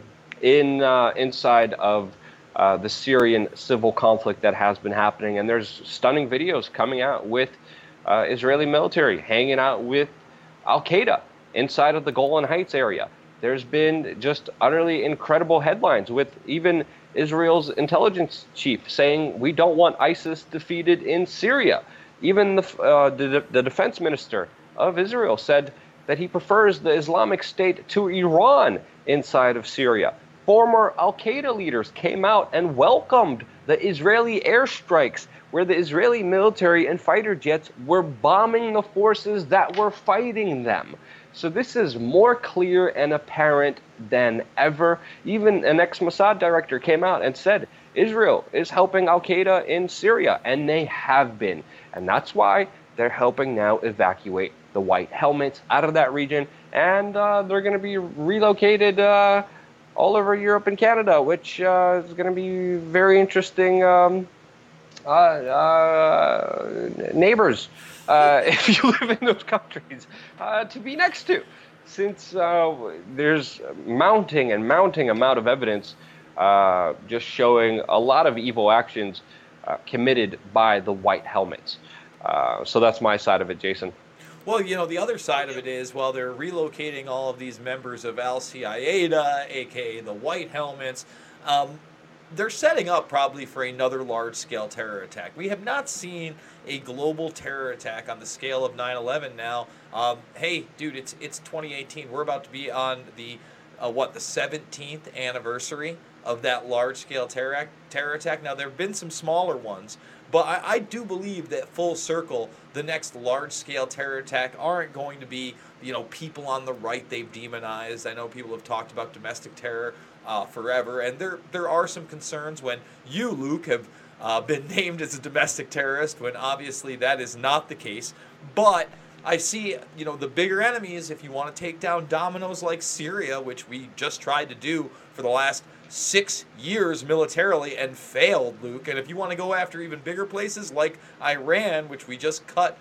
inside of the Syrian civil conflict that has been happening. And there's stunning videos coming out with Israeli military hanging out with Al-Qaeda inside of the Golan Heights area. There's been just utterly incredible headlines with even Israel's intelligence chief saying we don't want ISIS defeated in Syria. Even the defense minister of Israel said that he prefers the Islamic State to Iran inside of Syria. Former Al-Qaeda leaders came out and welcomed the Israeli airstrikes where the Israeli military and fighter jets were bombing the forces that were fighting them. So this is more clear and apparent than ever. Even an ex-Mossad director came out and said Israel is helping Al-Qaeda in Syria, and they have been. And that's why they're helping now evacuate the White Helmets out of that region, and they're going to be relocated all over Europe and Canada, which is going to be very interesting neighbors if you live in those countries to be next to, since there's mounting amount of evidence just showing a lot of evil actions committed by the White Helmets. So that's my side of it, Jason. Well, you know, the other side of it is, while they're relocating all of these members of Al-Qaeda, aka the White Helmets, they're setting up probably for another large-scale terror attack. We have not seen a global terror attack on the scale of 9/11 now. Hey, dude, it's 2018. We're about to be on the 17th anniversary of that large-scale terror attack. Now, there have been some smaller ones, but I do believe that full circle, the next large-scale terror attack aren't going to be, you know, people on the right they've demonized. I know people have talked about domestic terror forever, and there are some concerns when you, Luke, have been named as a domestic terrorist, when obviously that is not the case. But I see, you know, the bigger enemies, if you want to take down dominoes like Syria, which we just tried to do for the last 6 years militarily and failed, Luke. And if you want to go after even bigger places like Iran, which we just cut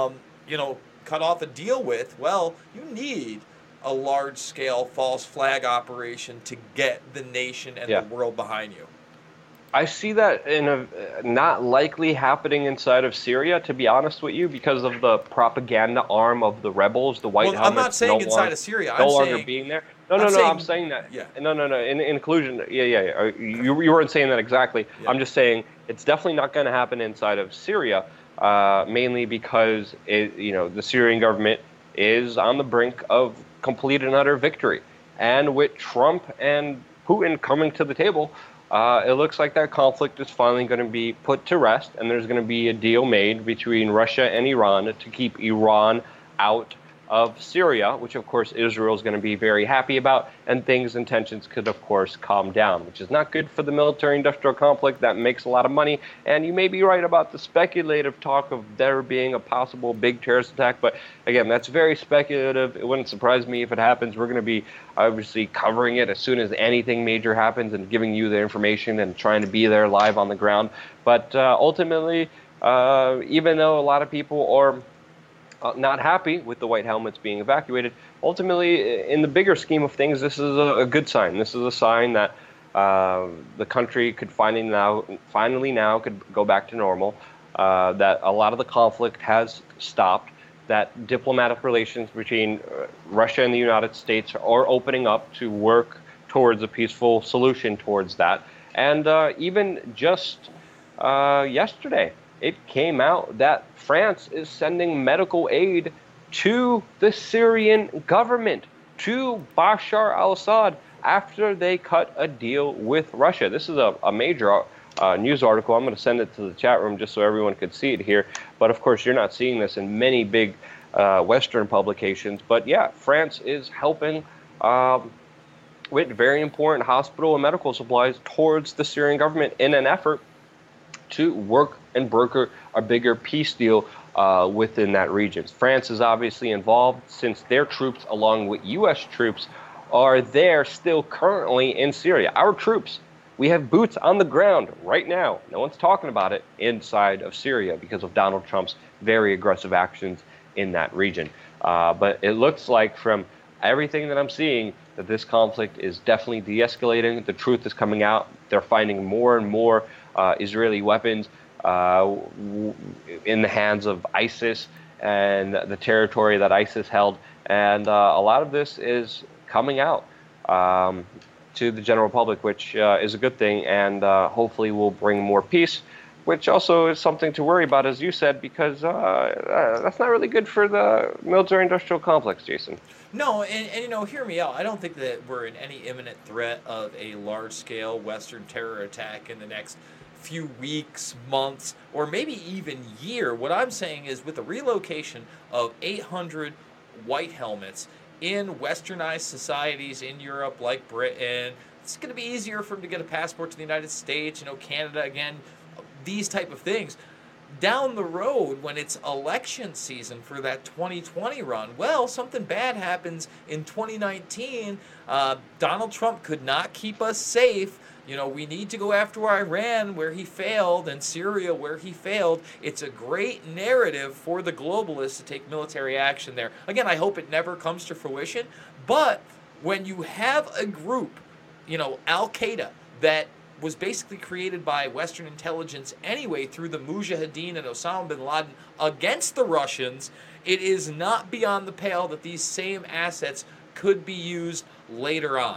off a deal with, well, you need a large-scale false flag operation to get the nation and the world behind you. I see that in a not likely happening inside of Syria, to be honest with you, because of the propaganda arm of the rebels, the White Helmets. I'm not saying inside of Syria. No longer being there. No, I'm saying that. Yeah. No. In inclusion. Yeah. You weren't saying that exactly. Yeah. I'm just saying it's definitely not going to happen inside of Syria, mainly because the Syrian government is on the brink of complete and utter victory, and with Trump and Putin coming to the table, it looks like that conflict is finally going to be put to rest, and there's going to be a deal made between Russia and Iran to keep Iran out of Syria, which of course Israel is going to be very happy about, and things and tensions could of course calm down, which is not good for the military-industrial complex that makes a lot of money. And you may be right about the speculative talk of there being a possible big terrorist attack, but again, that's very speculative. It wouldn't surprise me if it happens. We're going to be obviously covering it as soon as anything major happens and giving you the information and trying to be there live on the ground. But ultimately, even though a lot of people are not happy with the white helmets being evacuated, ultimately, in the bigger scheme of things, this is a good sign. This is a sign that the country could finally now could go back to normal, that a lot of the conflict has stopped, that diplomatic relations between Russia and the United States are opening up to work towards a peaceful solution towards that. And even just yesterday, it came out that France is sending medical aid to the Syrian government, to Bashar al-Assad, after they cut a deal with Russia. This is a major news article. I'm going to send it to the chat room just so everyone could see it here. But of course, you're not seeing this in many big Western publications. But yeah, France is helping with very important hospital and medical supplies towards the Syrian government in an effort to work and broker a bigger peace deal within that region. France is obviously involved since their troops, along with U.S. troops, are there still currently in Syria. Our troops, we have boots on the ground right now. No one's talking about it inside of Syria because of Donald Trump's very aggressive actions in that region. But it looks like from everything that I'm seeing that this conflict is definitely de-escalating. The truth is coming out. They're finding more and more Israeli weapons in the hands of ISIS and the territory that ISIS held. And a lot of this is coming out to the general public, which is a good thing, and hopefully will bring more peace, which also is something to worry about, as you said, because that's not really good for the military-industrial complex, Jason. No, and hear me out. I don't think that we're in any imminent threat of a large-scale Western terror attack in the next few weeks, months, or maybe even year. What I'm saying is with the relocation of 800 white helmets in westernized societies in Europe like Britain, it's going to be easier for them to get a passport to the United States, Canada again, these type of things. Down the road, when it's election season for that 2020 run, well, something bad happens in 2019. Donald Trump could not keep us safe. We need to go after Iran where he failed and Syria where he failed. It's a great narrative for the globalists to take military action there. Again, I hope it never comes to fruition. But when you have a group, Al-Qaeda, that was basically created by Western intelligence anyway through the Mujahideen and Osama bin Laden against the Russians, it is not beyond the pale that these same assets could be used later on.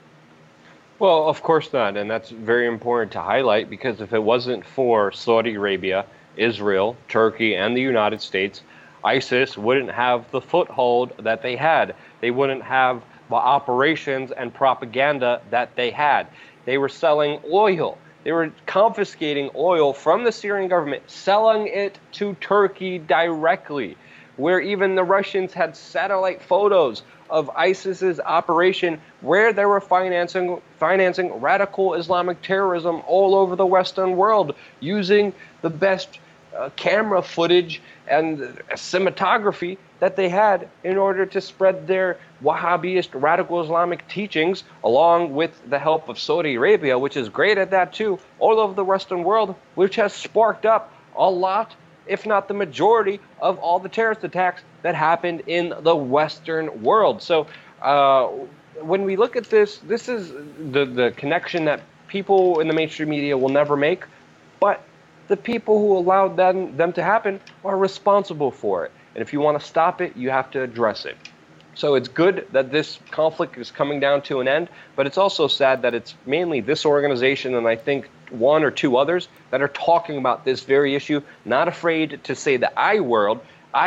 Well, of course not, and that's very important to highlight, because if it wasn't for Saudi Arabia, Israel, Turkey, and the United States, ISIS wouldn't have the foothold that they had. They wouldn't have the operations and propaganda that they had. They were selling oil. They were confiscating oil from the Syrian government, selling it to Turkey directly, where even the Russians had satellite photos of ISIS's operation where they were financing radical Islamic terrorism all over the Western world, using the best camera footage and cinematography that they had in order to spread their Wahhabist radical Islamic teachings, along with the help of Saudi Arabia, which is great at that too, all over the Western world, which has sparked up a lot, if not the majority, of all the terrorist attacks that happened in the Western world. So when we look at this, this is the connection that people in the mainstream media will never make, but the people who allowed them to happen are responsible for it. And if you want to stop it, you have to address it. So it's good that this conflict is coming down to an end, but it's also sad that it's mainly this organization and I think one or two others that are talking about this very issue, not afraid to say the I word,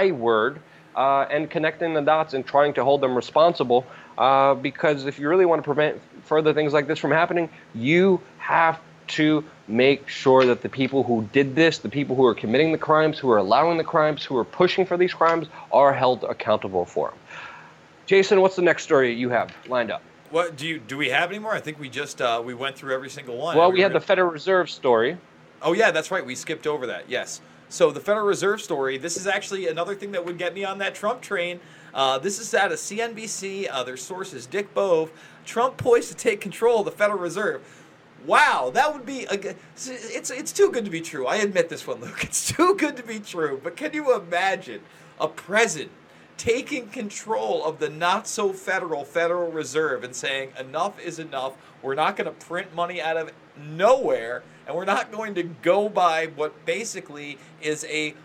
and connecting the dots and trying to hold them responsible. Because if you really want to prevent further things like this from happening, you have to make sure that the people who did this, the people who are committing the crimes, who are allowing the crimes, who are pushing for these crimes, are held accountable for them. Jason, what's the next story you have lined up? What do we have any more? I think we just we went through every single one. Well, we had the Federal Reserve story. Oh yeah, that's right. We skipped over that. Yes. So the Federal Reserve story. This is actually another thing that would get me on that Trump train. This is out of CNBC. Their source is Dick Bove. Trump poised to take control of the Federal Reserve. Wow, that would be it's too good to be true. I admit this one, Luke. It's too good to be true. But can you imagine a president taking control of the not-so-federal Federal Reserve and saying enough is enough? We're not going to print money out of nowhere, and we're not going to go by what basically is a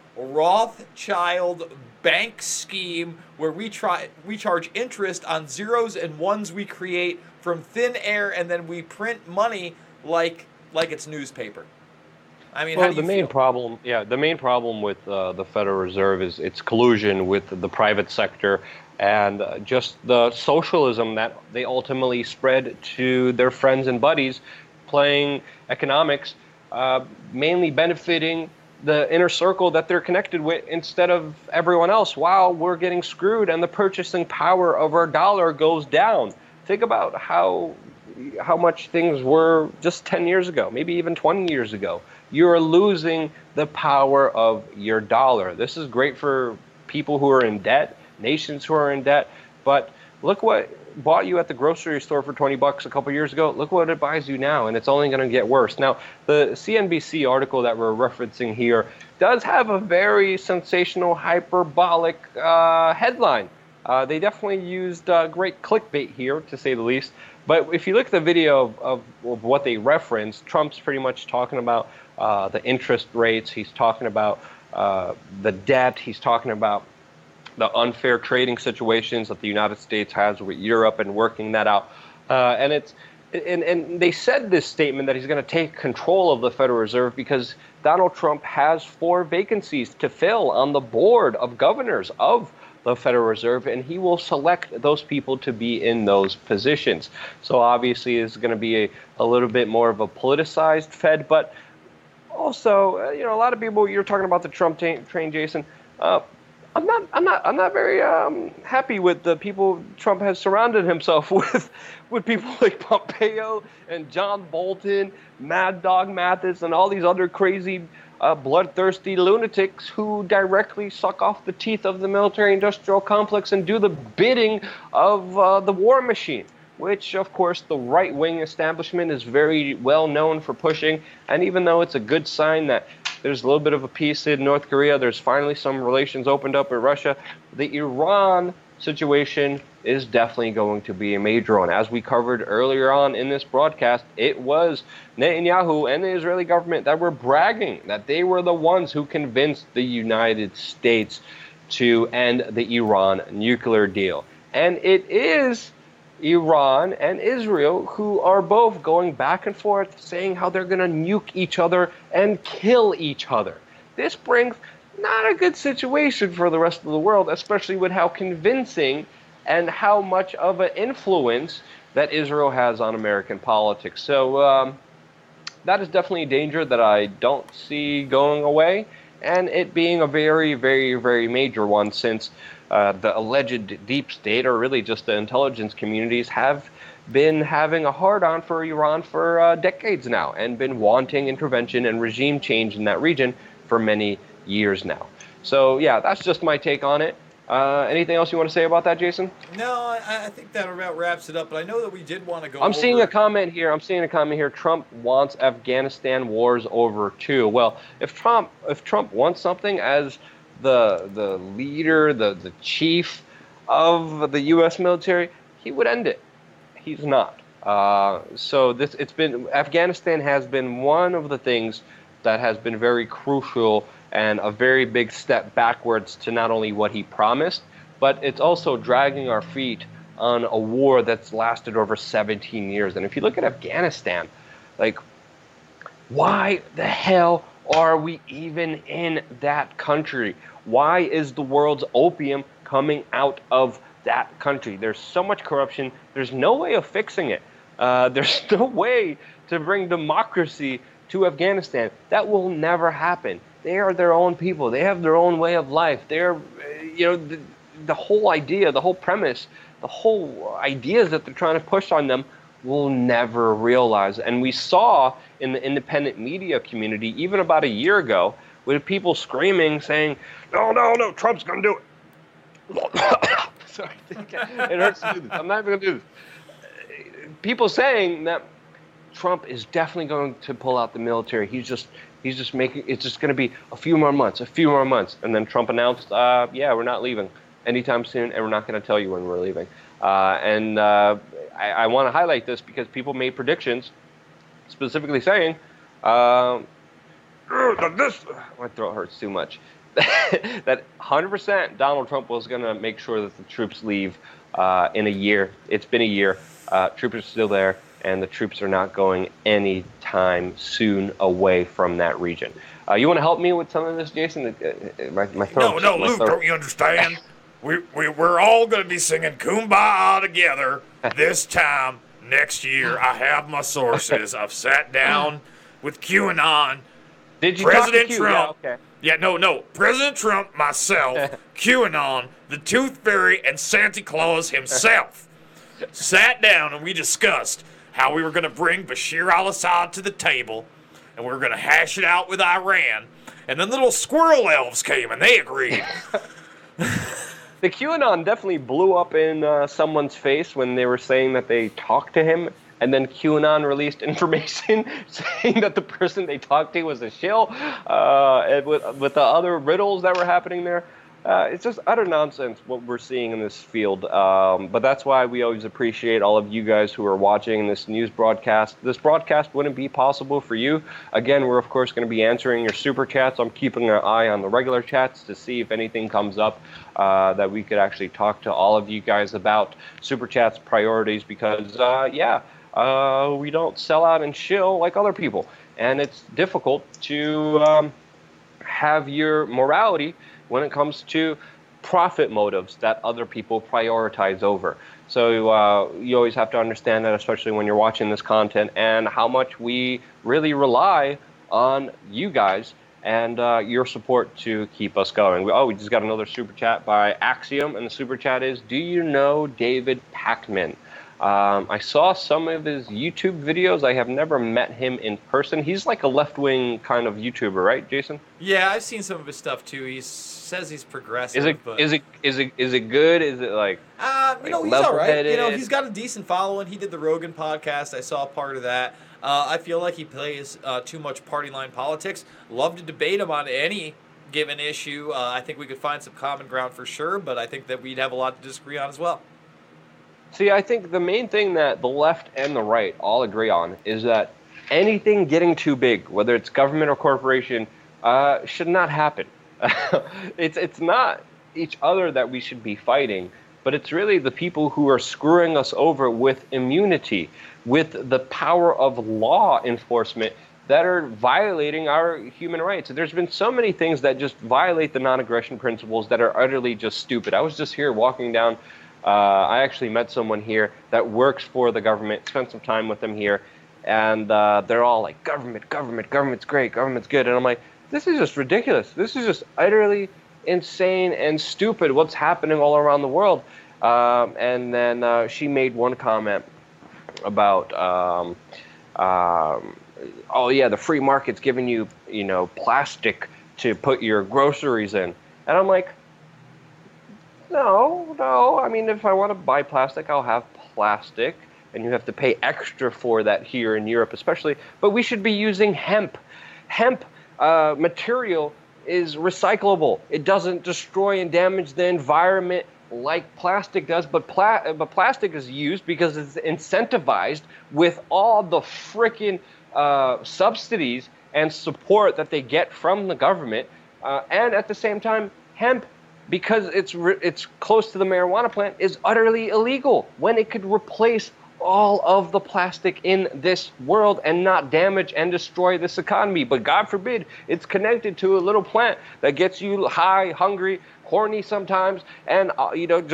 Rothschild bank scheme where we charge interest on zeros and ones we create from thin air, and then we print money like it's newspaper. I mean, well, the main problem with the Federal Reserve is its collusion with the private sector and just the socialism that they ultimately spread to their friends and buddies, playing economics, mainly benefiting the inner circle that they're connected with instead of everyone else, while we're getting screwed and the purchasing power of our dollar goes down. Think about how much things were just 10 years ago, maybe even 20 years ago. You're losing the power of your dollar. This is great for people who are in debt, nations who are in debt, but look what bought you at the grocery store for $20 a couple years ago. Look what it buys you now, and it's only going to get worse. Now, the CNBC article that we're referencing here does have a very sensational, hyperbolic headline. They definitely used great clickbait here, to say the least. But if you look at the video of what they referenced, Trump's pretty much talking about the interest rates. He's talking about the debt. He's talking about the unfair trading situations that the United States has with Europe and working that out. And they said this statement that he's going to take control of the Federal Reserve because Donald Trump has 4 vacancies to fill on the board of governors of the Federal Reserve, and he will select those people to be in those positions. So obviously it's going to be a little bit more of a politicized Fed, but also, a lot of people, you're talking about the Trump train, Jason. I'm not very happy with the people Trump has surrounded himself with people like Pompeo and John Bolton, Mad Dog Mathis, and all these other crazy, bloodthirsty lunatics who directly suck off the teeth of the military-industrial complex and do the bidding of the war machine, which, of course, the right-wing establishment is very well known for pushing. And even though it's a good sign that there's a little bit of a peace in North Korea, there's finally some relations opened up with Russia, the Iran situation is definitely going to be a major one. As we covered earlier on in this broadcast, it was Netanyahu and the Israeli government that were bragging that they were the ones who convinced the United States to end the Iran nuclear deal. And it is Iran and Israel who are both going back and forth saying how they're going to nuke each other and kill each other. This brings not a good situation for the rest of the world, especially with how convincing and how much of an influence that Israel has on American politics. So that is definitely a danger that I don't see going away, and it being a very, very, very major one, since the alleged deep state, or really just the intelligence communities, have been having a hard-on for Iran for decades now and been wanting intervention and regime change in that region for many years now. So, yeah, that's just my take on it. Anything else you want to say about that, Jason? No, I think that about wraps it up, but I know that we did want to go I'm seeing a comment here. Trump wants Afghanistan wars over too. Well, if Trump wants something as the leader, the chief of the U.S. military, he would end it. He's not. So Afghanistan has been one of the things that has been very crucial and a very big step backwards to not only what he promised, but it's also dragging our feet on a war that's lasted over 17 years. And if you look at Afghanistan, like, why the hell are we even in that country? Why is the world's opium coming out of that country? There's so much corruption. There's no way of fixing it. There's no way to bring democracy to Afghanistan. That will never happen. They are their own people. They have their own way of life. The whole idea, the whole premise, the whole ideas that they're trying to push on them will never realize. And we saw in the independent media community, even about a year ago, with people screaming, saying, no, Trump's going to do it. Sorry, it hurts to do this. I'm not even going to do this. People saying that Trump is definitely going to pull out the military. He's just making, it's just going to be a few more months. And then Trump announced, we're not leaving anytime soon, and we're not going to tell you when we're leaving. I want to highlight this because people made predictions, specifically saying, my throat hurts too much, that 100% Donald Trump was going to make sure that the troops leave in a year. It's been a year. Troops are still there, and the troops are not going anytime soon away from that region. You want to help me with some of this, Jason? My throat. No, Luke, don't you understand? We're all going to be singing Kumbaya together this time next year. I have my sources. I've sat down with QAnon. Did you President talk to Trump? Yeah, okay. Yeah, no. President Trump, myself, QAnon, the Tooth Fairy, and Santa Claus himself sat down and we discussed how we were going to bring Bashir al-Assad to the table and we were going to hash it out with Iran. And then little squirrel elves came and they agreed. The QAnon definitely blew up in someone's face when they were saying that they talked to him, and then QAnon released information saying that the person they talked to was a shill, and with the other riddles that were happening there. It's just utter nonsense what we're seeing in this field, but that's why we always appreciate all of you guys who are watching this news broadcast. This broadcast wouldn't be possible for you. Again, we're of course going to be answering your super chats. I'm keeping an eye on the regular chats to see if anything comes up that we could actually talk to all of you guys about. Super chats priorities because, we don't sell out and shill like other people, and it's difficult to have your morality when it comes to profit motives that other people prioritize over. So you always have to understand that, especially when you're watching this content, and how much we really rely on you guys and your support to keep us going. We just got another super chat by Axiom, and the super chat is, do you know David Pakman? I saw some of his YouTube videos. I have never met him in person. He's like a left-wing kind of YouTuber, right, Jason? Yeah, I've seen some of his stuff too. He says he's progressive. Is it good? Is it like? He's all right. He's got a decent following. He did the Rogan podcast. I saw part of that. I feel like he plays too much party line politics. Love to debate him on any given issue. I think we could find some common ground for sure, but I think that we'd have a lot to disagree on as well. See, I think the main thing that the left and the right all agree on is that anything getting too big, whether it's government or corporation, should not happen. It's not each other that we should be fighting, but it's really the people who are screwing us over with immunity, with the power of law enforcement that are violating our human rights. There's been so many things that just violate the non-aggression principles that are utterly just stupid. I was just here walking down. I actually met someone here that works for the government, spent some time with them here, and they're all like, government's great, government's good. And I'm like, this is just ridiculous. This is just utterly insane and stupid what's happening all around the world. And then she made one comment about, the free market's giving you, plastic to put your groceries in. And I'm like, No. I mean, if I want to buy plastic, I'll have plastic, and you have to pay extra for that here in Europe especially. But we should be using hemp. Hemp material is recyclable. It doesn't destroy and damage the environment like plastic does, but plastic is used because it's incentivized with all the frickin' subsidies and support that they get from the government. And at the same time, hemp, because it's close to the marijuana plant, is utterly illegal when it could replace all of the plastic in this world and not damage and destroy this economy. But God forbid, it's connected to a little plant that gets you high, hungry, horny sometimes, and just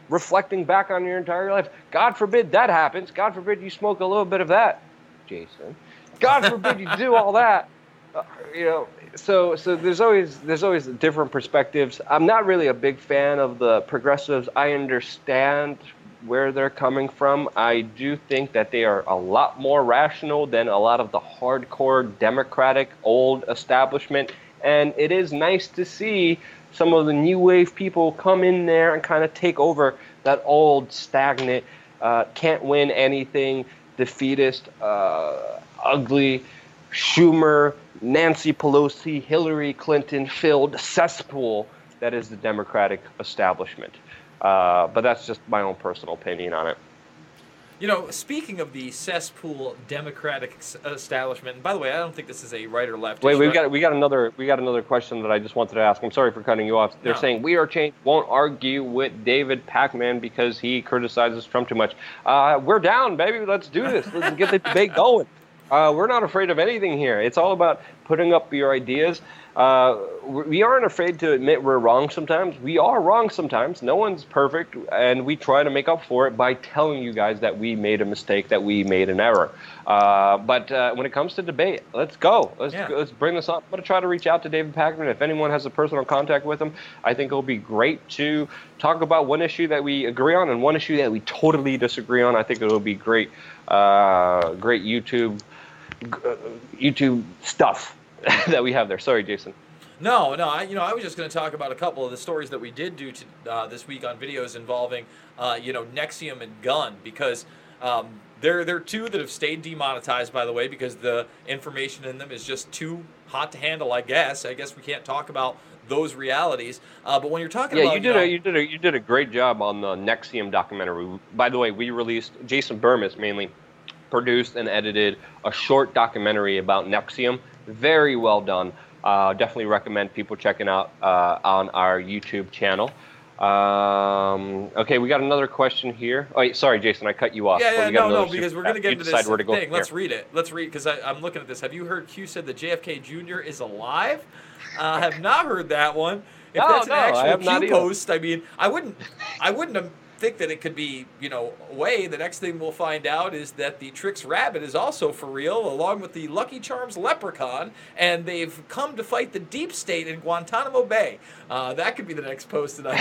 reflecting back on your entire life. God forbid that happens. God forbid you smoke a little bit of that, Jason. God forbid you do all that. So there's always different perspectives. I'm not really a big fan of the progressives. I understand where they're coming from. I do think that they are a lot more rational than a lot of the hardcore Democratic old establishment. And it is nice to see some of the new wave people come in there and kind of take over that old, stagnant, can't win anything, defeatist, ugly, Schumer, Nancy Pelosi, Hillary Clinton filled cesspool that is the Democratic establishment. But that's just my own personal opinion on it. Speaking of the cesspool Democratic establishment, and by the way, I don't think this is a right or left. Wait, we got another question that I just wanted to ask. I'm sorry for cutting you off. They're saying We Are Change won't argue with David Pakman because he criticizes Trump too much. We're down, baby. Let's do this. Let's get the debate going. We're not afraid of anything here. It's all about putting up your ideas. We aren't afraid to admit we're wrong sometimes. We are wrong sometimes. No one's perfect, and we try to make up for it by telling you guys that we made a mistake, that we made an error. But when it comes to debate, let's go. Let's bring this up. I'm going to try to reach out to David Pakman. If anyone has a personal contact with him, I think it'll be great to talk about one issue that we agree on and one issue that we totally disagree on. I think it'll be great YouTube stuff that we have there. Sorry, Jason. No. I was just going to talk about a couple of the stories that we did do this week on videos involving, NXIVM and gun, because there are two that have stayed demonetized, by the way, because the information in them is just too hot to handle. I guess we can't talk about those realities. But when you're talking about, you did a great job on the NXIVM documentary. By the way, we released, Jason Burmis mainly produced and edited a short documentary about NXIVM. Very well done. Definitely recommend people checking out on our YouTube channel. Okay, we got another question here. Oh, wait, sorry, Jason, I cut you off. No, because we're going to get into this thing. Let's read it, because I'm looking at this. Have you heard Q said that JFK Jr. is alive? I have not heard that one. If that's an actual Q post, I mean, I wouldn't think that it could be, away. The next thing we'll find out is that the Trix Rabbit is also for real, along with the Lucky Charms Leprechaun, and they've come to fight the deep state in Guantanamo Bay. That could be the next post tonight.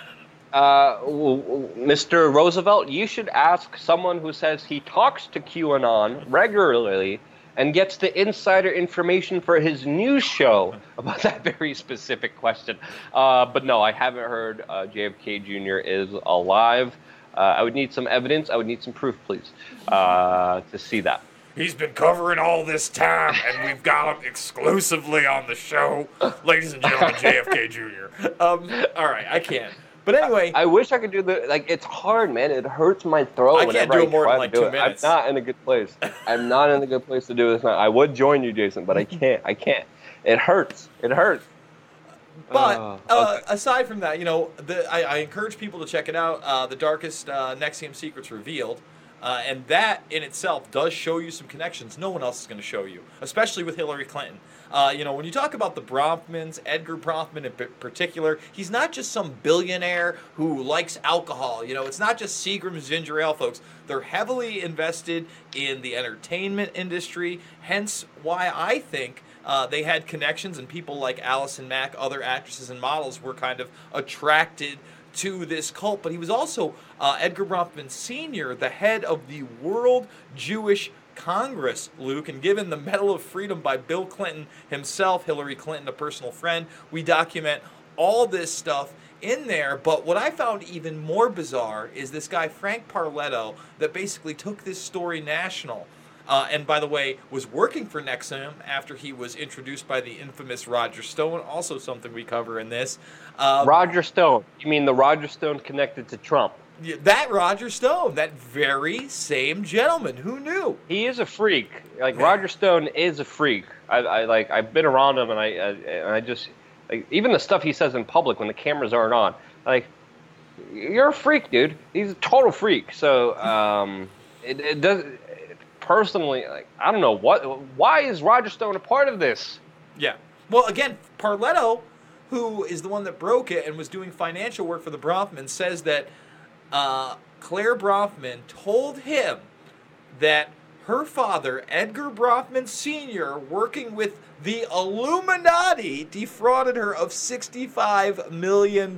Mr. Roosevelt, you should ask someone who says he talks to QAnon regularly and gets the insider information for his news show about that very specific question. But no, I haven't heard JFK Jr. is alive. I would need some evidence. I would need some proof, please, to see that. He's been covering all this time, and we've got him exclusively on the show. Ladies and gentlemen, JFK Jr. All right, I can't. But anyway, I wish I could do it's hard, man. It hurts my throat. I can't do it more than 2 minutes. I'm not in a good place. I'm not in a good place to do this now. I would join you, Jason, but I can't. It hurts. But aside from that, I encourage people to check it out. The Darkest NXIVM Secrets Revealed. And that in itself does show you some connections no one else is going to show you, especially with Hillary Clinton. When you talk about the Bronfmans, Edgar Bronfman in particular, he's not just some billionaire who likes alcohol. It's not just Seagram's ginger ale, folks. They're heavily invested in the entertainment industry, hence why I think they had connections, and people like Allison Mack, other actresses and models were kind of attracted to this cult. But he was also Edgar Bronfman Sr., the head of the World Jewish Congress, Luke, and given the Medal of Freedom by Bill Clinton himself, Hillary Clinton, a personal friend. We document all this stuff in there, but what I found even more bizarre is this guy, Frank Parletto, that basically took this story national. And by the way, was working for NXIVM after he was introduced by the infamous Roger Stone, also something we cover in this. Roger Stone? You mean the Roger Stone connected to Trump? That Roger Stone, that very same gentleman. Who knew? He is a freak. Roger Stone is a freak. I've been around him, and I just even the stuff he says in public when the cameras aren't on. You're a freak, dude. He's a total freak. So it does. Personally, I don't know why is Roger Stone a part of this? Yeah. Well, again, Parletto, who is the one that broke it and was doing financial work for the Bronfmans, says that Claire Bronfman told him that her father, Edgar Bronfman Sr., working with the Illuminati, defrauded her of $65 million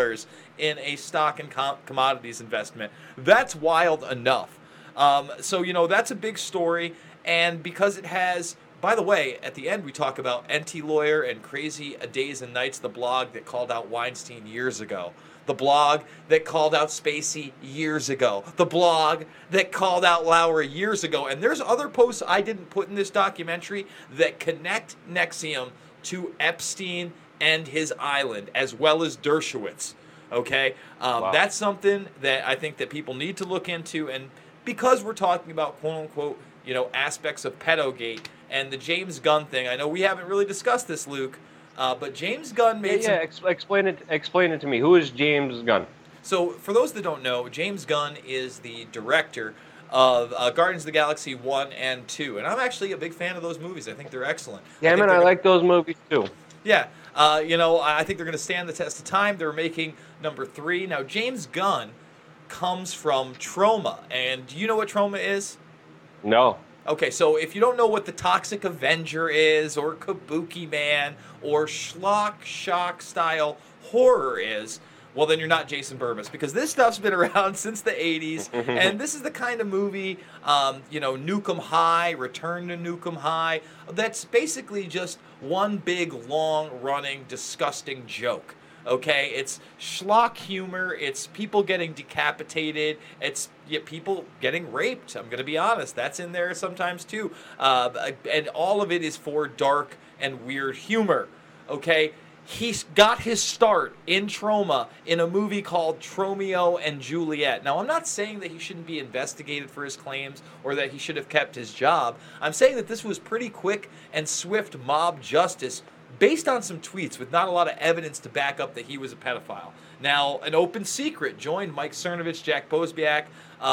in a stock and commodities investment. That's wild enough. So, that's a big story. And because it has, by the way, at the end we talk about NT Lawyer and Crazy Days and Nights, the blog that called out Weinstein years ago. The blog that called out Spacey years ago. The blog that called out Lauer years ago. And there's other posts I didn't put in this documentary that connect NXIVM to Epstein and his island, as well as Dershowitz. Okay? Wow. That's something that I think that people need to look into. And because we're talking about, quote-unquote, aspects of pedogate and the James Gunn thing, I know we haven't really discussed this, Luke, but James Gunn made explain it to me. Who is James Gunn? So, for those that don't know, James Gunn is the director of Guardians of the Galaxy 1 and 2. And I'm actually a big fan of those movies. I think they're excellent. Yeah, I like those movies too. Yeah. I think they're going to stand the test of time. They're making number 3. Now, James Gunn comes from Troma. And do you know what Troma is? No. Okay, so if you don't know what the Toxic Avenger is, or Kabuki Man, or Schlock Shock style horror is, well, then you're not Jason Burmis, because this stuff's been around since the 80s, and this is the kind of movie, Nukem High, Return to Nukem High, that's basically just one big, long-running, disgusting joke. Okay, it's schlock humor, it's people getting decapitated, it's people getting raped. I'm going to be honest, that's in there sometimes too. And all of it is for dark and weird humor. Okay, he got his start in Troma in a movie called Tromeo and Juliet. Now, I'm not saying that he shouldn't be investigated for his claims or that he should have kept his job. I'm saying that this was pretty quick and swift mob justice based on some tweets with not a lot of evidence to back up that he was a pedophile. Now, an open secret joined Mike Cernovich, Jack Posobiec,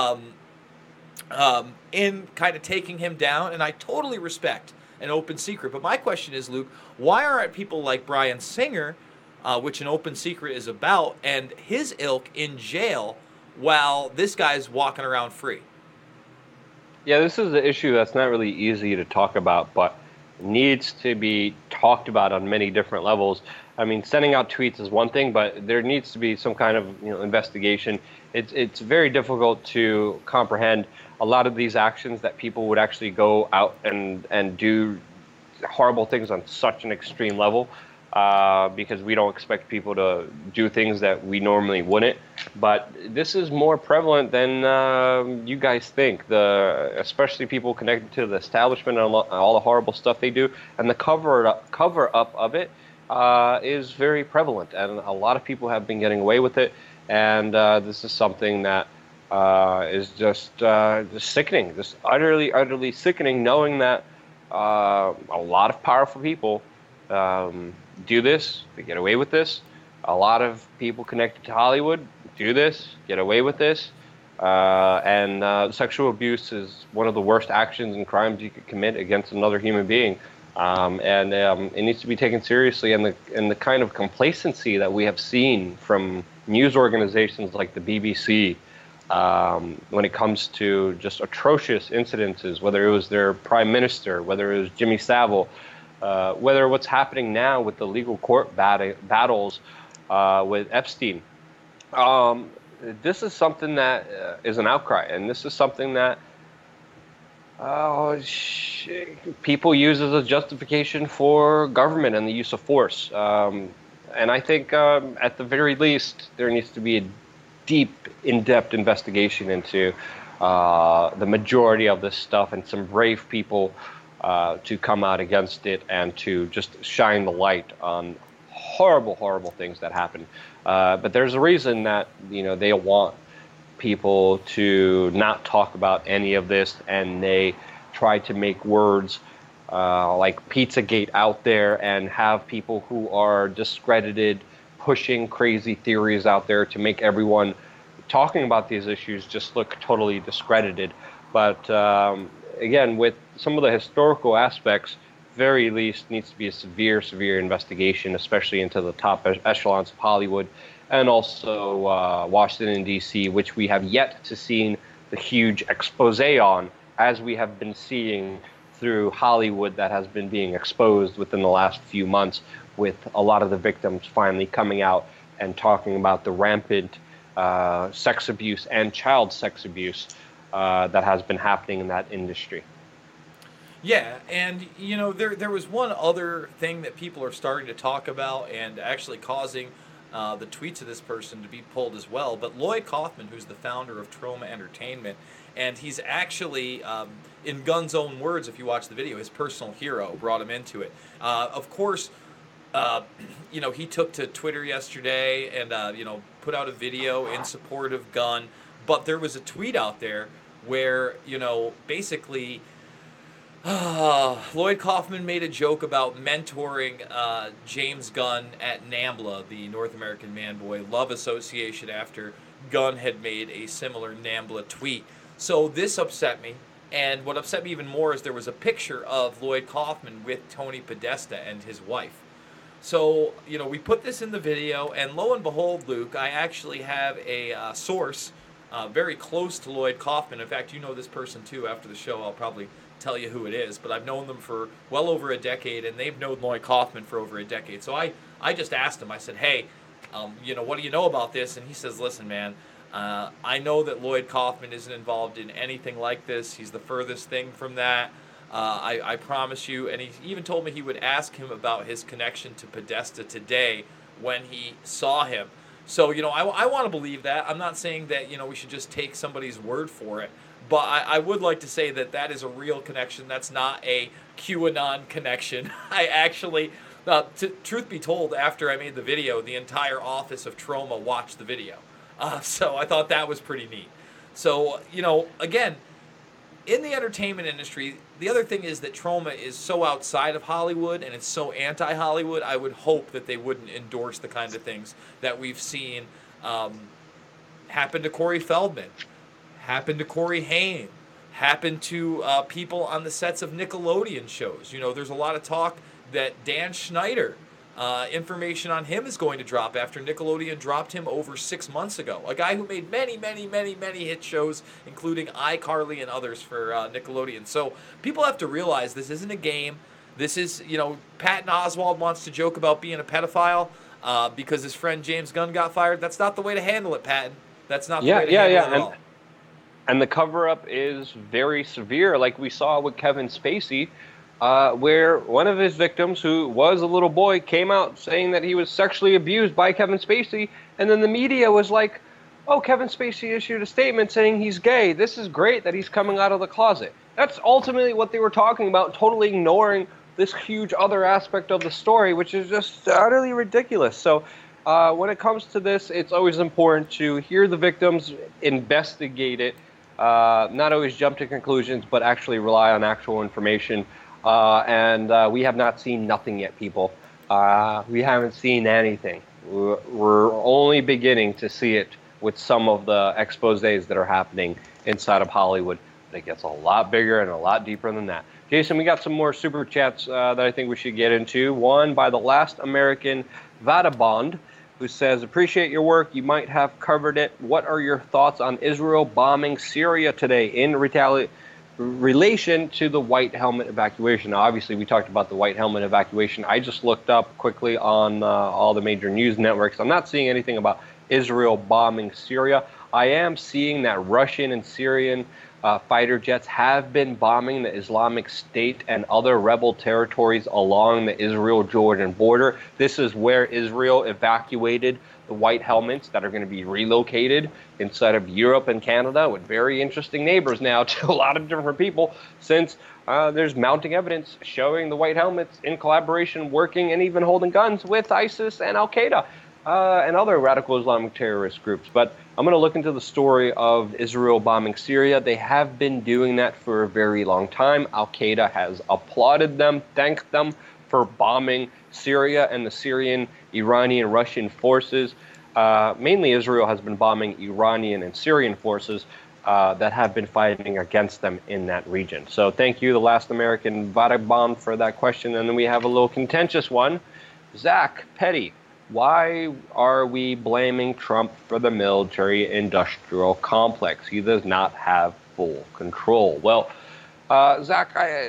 in kind of taking him down, and I totally respect an open secret. But my question is, Luke, why aren't people like Bryan Singer, which an open secret is about, and his ilk in jail while this guy's walking around free? Yeah, this is an issue that's not really easy to talk about, but needs to be talked about on many different levels. I mean, sending out tweets is one thing, but there needs to be some kind of investigation. It's very difficult to comprehend a lot of these actions that people would actually go out and do horrible things on such an extreme level, because we don't expect people to do things that we normally wouldn't. But this is more prevalent than you guys think. Especially people connected to the establishment and all the horrible stuff they do, and the cover up of it is very prevalent, and a lot of people have been getting away with it. And this is something that is just sickening, just utterly sickening, knowing that a lot of powerful people do this, they get away with this. A lot of people connected to Hollywood do this, get away with this. And sexual abuse is one of the worst actions and crimes you could commit against another human being. And it needs to be taken seriously. And the kind of complacency that we have seen from news organizations like the BBC when it comes to just atrocious incidences, whether it was their prime minister, whether it was Jimmy Savile, whether what's happening now with the legal court battles with Epstein. This is something that is an outcry, and this is something that people use as a justification for government and the use of force. And I think at the very least, there needs to be a deep, in-depth investigation into the majority of this stuff, and some brave people to come out against it and to just shine the light on horrible, horrible things that happen. But there's a reason that they want people to not talk about any of this, and they try to make words like Pizzagate out there and have people who are discredited pushing crazy theories out there to make everyone talking about these issues just look totally discredited. But again, with some of the historical aspects, very least needs to be a severe investigation, especially into the top echelons of Hollywood. and also Washington, D.C., which we have yet to see the huge expose on, as we have been seeing through Hollywood that has been being exposed within the last few months, with a lot of the victims finally coming out and talking about the rampant sex abuse and child sex abuse that has been happening in that industry. Yeah, and there was one other thing that people are starting to talk about and actually causing the tweets of this person to be pulled as well. But Lloyd Kaufman, who's the founder of Troma Entertainment, and he's actually, in Gunn's own words, if you watch the video, his personal hero brought him into it. Of course, he took to Twitter yesterday and put out a video in support of Gunn. But there was a tweet out there where basically Lloyd Kaufman made a joke about mentoring James Gunn at NAMBLA, the North American Man-Boy Love Association, after Gunn had made a similar NAMBLA tweet. So this upset me, and what upset me even more is there was a picture of Lloyd Kaufman with Tony Podesta and his wife. So, we put this in the video, and lo and behold, Luke, I actually have a source very close to Lloyd Kaufman. In fact, you know this person too. After the show, I'll probably tell you who it is, but I've known them for well over a decade, and they've known Lloyd Kaufman for over a decade. So I just asked him, I said, hey, what do you know about this? And he says, listen, man, I know that Lloyd Kaufman isn't involved in anything like this. He's the furthest thing from that. I promise you. And he even told me he would ask him about his connection to Podesta today when he saw him. So, I want to believe that. I'm not saying that, we should just take somebody's word for it. But I would like to say that is a real connection. That's not a QAnon connection. I actually, truth be told, after I made the video, the entire office of Troma watched the video. So I thought that was pretty neat. So, again, in the entertainment industry, the other thing is that Troma is so outside of Hollywood and it's so anti-Hollywood, I would hope that they wouldn't endorse the kind of things that we've seen happen to Corey Feldman, happen to Corey Haim, happen to people on the sets of Nickelodeon shows. There's a lot of talk that Dan Schneider, information on him is going to drop after Nickelodeon dropped him over 6 months ago. A guy who made many, many, many, many hit shows, including iCarly and others for Nickelodeon. So people have to realize this isn't a game. This is, Patton Oswalt wants to joke about being a pedophile because his friend James Gunn got fired. That's not the way to handle it, Patton. That's not the way to handle it at all. And the cover-up is very severe, like we saw with Kevin Spacey, where one of his victims, who was a little boy, came out saying that he was sexually abused by Kevin Spacey, and then the media was like, oh, Kevin Spacey issued a statement saying he's gay. This is great that he's coming out of the closet. That's ultimately what they were talking about, totally ignoring this huge other aspect of the story, which is just utterly ridiculous. So when it comes to this, it's always important to hear the victims, investigate it, not always jump to conclusions, but actually rely on actual information. And we have not seen nothing yet, people. We haven't seen anything. We're only beginning to see it with some of the exposés that are happening inside of Hollywood. It gets a lot bigger and a lot deeper than that. Jason, we got some more super chats that I think we should get into. One by the Last American Vadabond, who says, appreciate your work. You might have covered it. What are your thoughts on Israel bombing Syria today in relation to the White Helmet evacuation? Now, obviously, we talked about the White Helmet evacuation. I just looked up quickly on all the major news networks. I'm not seeing anything about Israel bombing Syria. I am seeing that Russian and Syrian fighter jets have been bombing the Islamic State and other rebel territories along the Israel-Jordan border. This is where Israel evacuated the White Helmets that are going to be relocated inside of Europe and Canada, with very interesting neighbors now to a lot of different people, since there's mounting evidence showing the White Helmets in collaboration, working, and even holding guns with ISIS and Al-Qaeda and other radical Islamic terrorist groups. But I'm going to look into the story of Israel bombing Syria. They have been doing that for a very long time. Al-Qaeda has applauded them, thanked them for bombing Syria and the Syrian, Iranian, Russian forces. Mainly Israel has been bombing Iranian and Syrian forces that have been fighting against them in that region. So thank you, the Last American Vadabond, for that question. And then we have a little contentious one. Zach Petty, why are we blaming Trump for the military-industrial complex? He does not have full control. Well, Zach,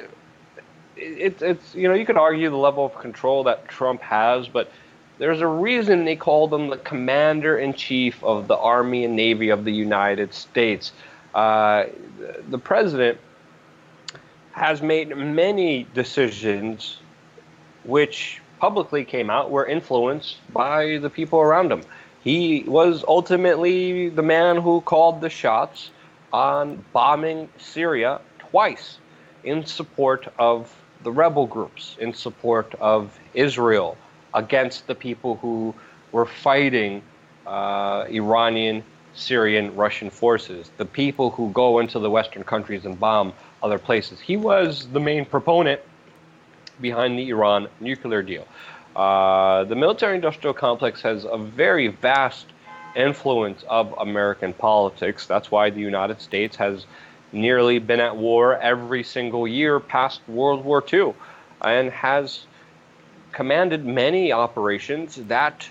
it's you could argue the level of control that Trump has, but there's a reason they called him the commander-in-chief of the Army and Navy of the United States. The president has made many decisions which publicly came out were influenced by the people around him. He was ultimately the man who called the shots on bombing Syria twice in support of the rebel groups, in support of Israel, against the people who were fighting Iranian, Syrian, Russian forces, the people who go into the Western countries and bomb other places. He was the main proponent behind the Iran nuclear deal. The military-industrial complex has a very vast influence of American politics. That's why the United States has nearly been at war every single year past World War II and has commanded many operations that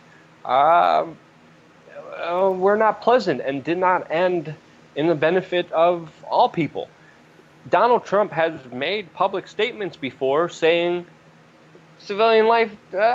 were not pleasant and did not end in the benefit of all people. Donald Trump has made public statements before saying civilian life,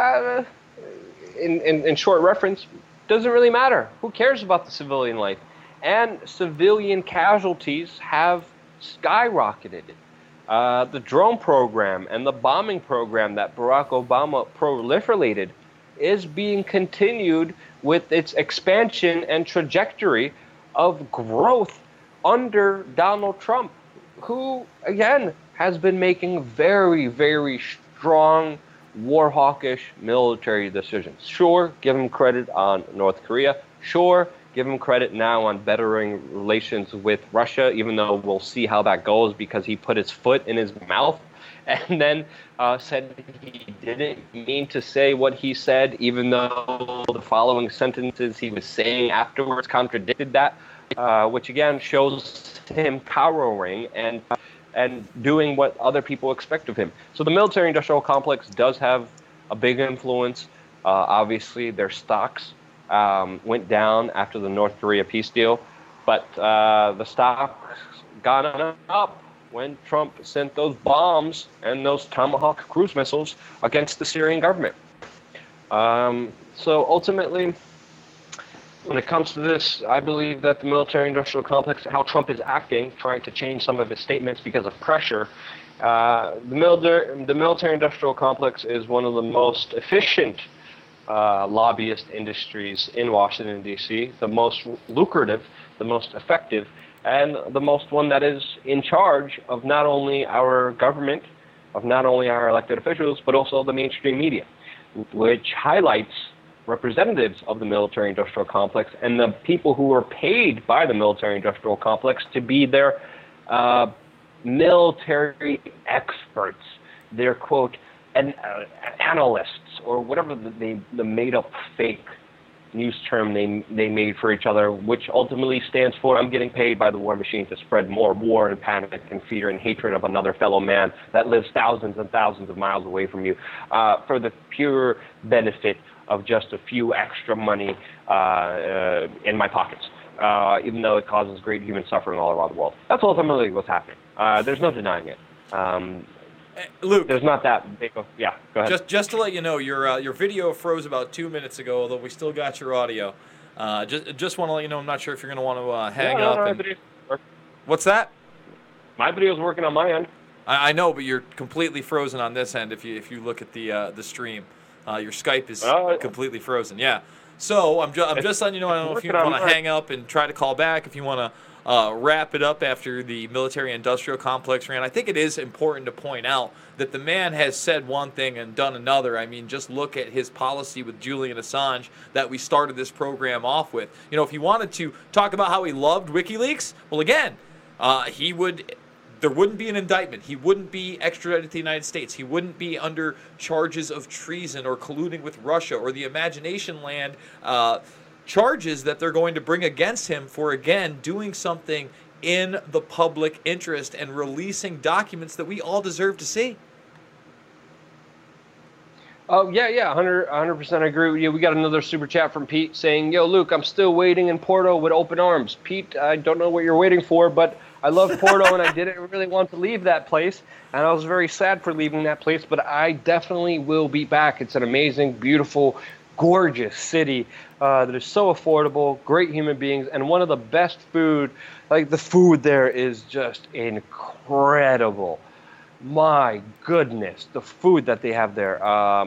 in short reference, doesn't really matter. Who cares about the civilian life? And civilian casualties have skyrocketed. The drone program and the bombing program that Barack Obama proliferated is being continued with its expansion and trajectory of growth under Donald Trump, who, again, has been making very, very strong, war hawkish military decisions. Sure, give him credit on North Korea. Sure, give him credit now on bettering relations with Russia, even though we'll see how that goes because he put his foot in his mouth and then said he didn't mean to say what he said, even though the following sentences he was saying afterwards contradicted that, which again shows him cowering and doing what other people expect of him. So the military-industrial complex does have a big influence. Obviously, their stocks went down after the North Korea peace deal, but the stocks got up when Trump sent those bombs and those Tomahawk cruise missiles against the Syrian government. So ultimately, when it comes to this, I believe that the military-industrial complex, how Trump is acting, trying to change some of his statements because of pressure, the military-industrial complex is one of the most efficient lobbyist industries in Washington, D.C., the most lucrative, the most effective, and the most one that is in charge of not only our government, of not only our elected officials, but also the mainstream media, which highlights representatives of the military-industrial complex and the people who are paid by the military-industrial complex to be their military experts, their, quote, analysts, or whatever the made-up fake news term they made for each other, which ultimately stands for, I'm getting paid by the war machine to spread more war and panic and fear and hatred of another fellow man that lives thousands and thousands of miles away from you, for the pure benefit of just a few extra money in my pockets, even though it causes great human suffering all around the world. That's ultimately what's happening. There's no denying it. Luke, there's not that big of, yeah, go ahead. Just to let you know, your video froze about 2 minutes ago, although we still got your audio. Just want to let you know, I'm not sure if you're going to want to hang up. What's that? My video's working on my end. I know, but you're completely frozen on this end. If you look at the stream, your Skype is completely frozen. Yeah. So I'm just letting you know. I don't know if you want to hang up and try to call back. If you want to wrap it up after the military-industrial complex rant. I think it is important to point out that the man has said one thing and done another. I mean, just look at his policy with Julian Assange that we started this program off with. You know, if he wanted to talk about how he loved WikiLeaks, well, again, there wouldn't be an indictment. He wouldn't be extradited to the United States. He wouldn't be under charges of treason or colluding with Russia or the Imagination Land charges that they're going to bring against him for, again, doing something in the public interest and releasing documents that we all deserve to see. Oh, yeah, 100% agree with you. We got another super chat from Pete saying, "Yo, Luke, I'm still waiting in Porto with open arms." Pete, I don't know what you're waiting for, but I love Porto and I didn't really want to leave that place. And I was very sad for leaving that place, but I definitely will be back. It's an amazing, beautiful, gorgeous city that is so affordable, great human beings, and one of the best food. Like, the food there is just incredible. My goodness, the food that they have there,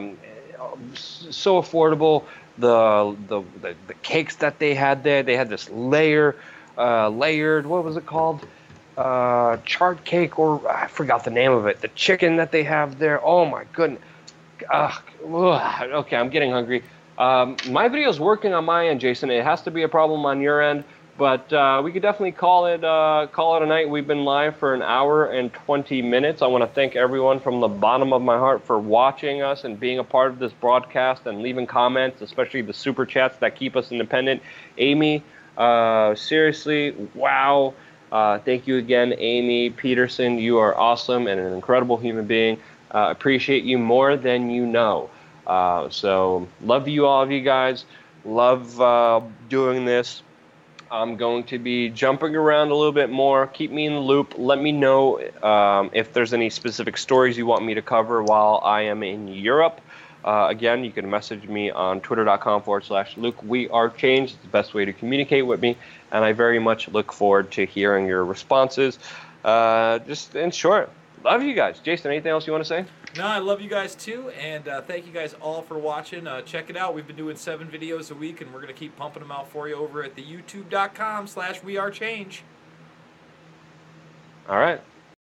so affordable. The cakes that they had there, they had this layered, what was it called? Chart cake, or I forgot the name of it. The chicken that they have there, oh my goodness. Okay, I'm getting hungry. My video's working on my end, Jason. It has to be a problem on your end. But we could definitely call it a night. We've been live for an hour and 20 minutes. I want to thank everyone from the bottom of my heart for watching us and being a part of this broadcast and leaving comments, especially the super chats that keep us independent. Amy, seriously, wow. Thank you again, Amy Peterson. You are awesome and an incredible human being. Appreciate you more than you know. So love you, all of you guys. Love doing this. I'm going to be jumping around a little bit more. Keep me in the loop. Let me know if there's any specific stories you want me to cover while I am in Europe. Again, you can message me on twitter.com/Luke. We are changed. It's the best way to communicate with me, and I very much look forward to hearing your responses. Just in short, love you guys. Jason, anything else you want to say? No, I love you guys too, and thank you guys all for watching. Check it out. We've been doing 7 videos a week, and we're going to keep pumping them out for you over at the youtube.com/wearechange. All right.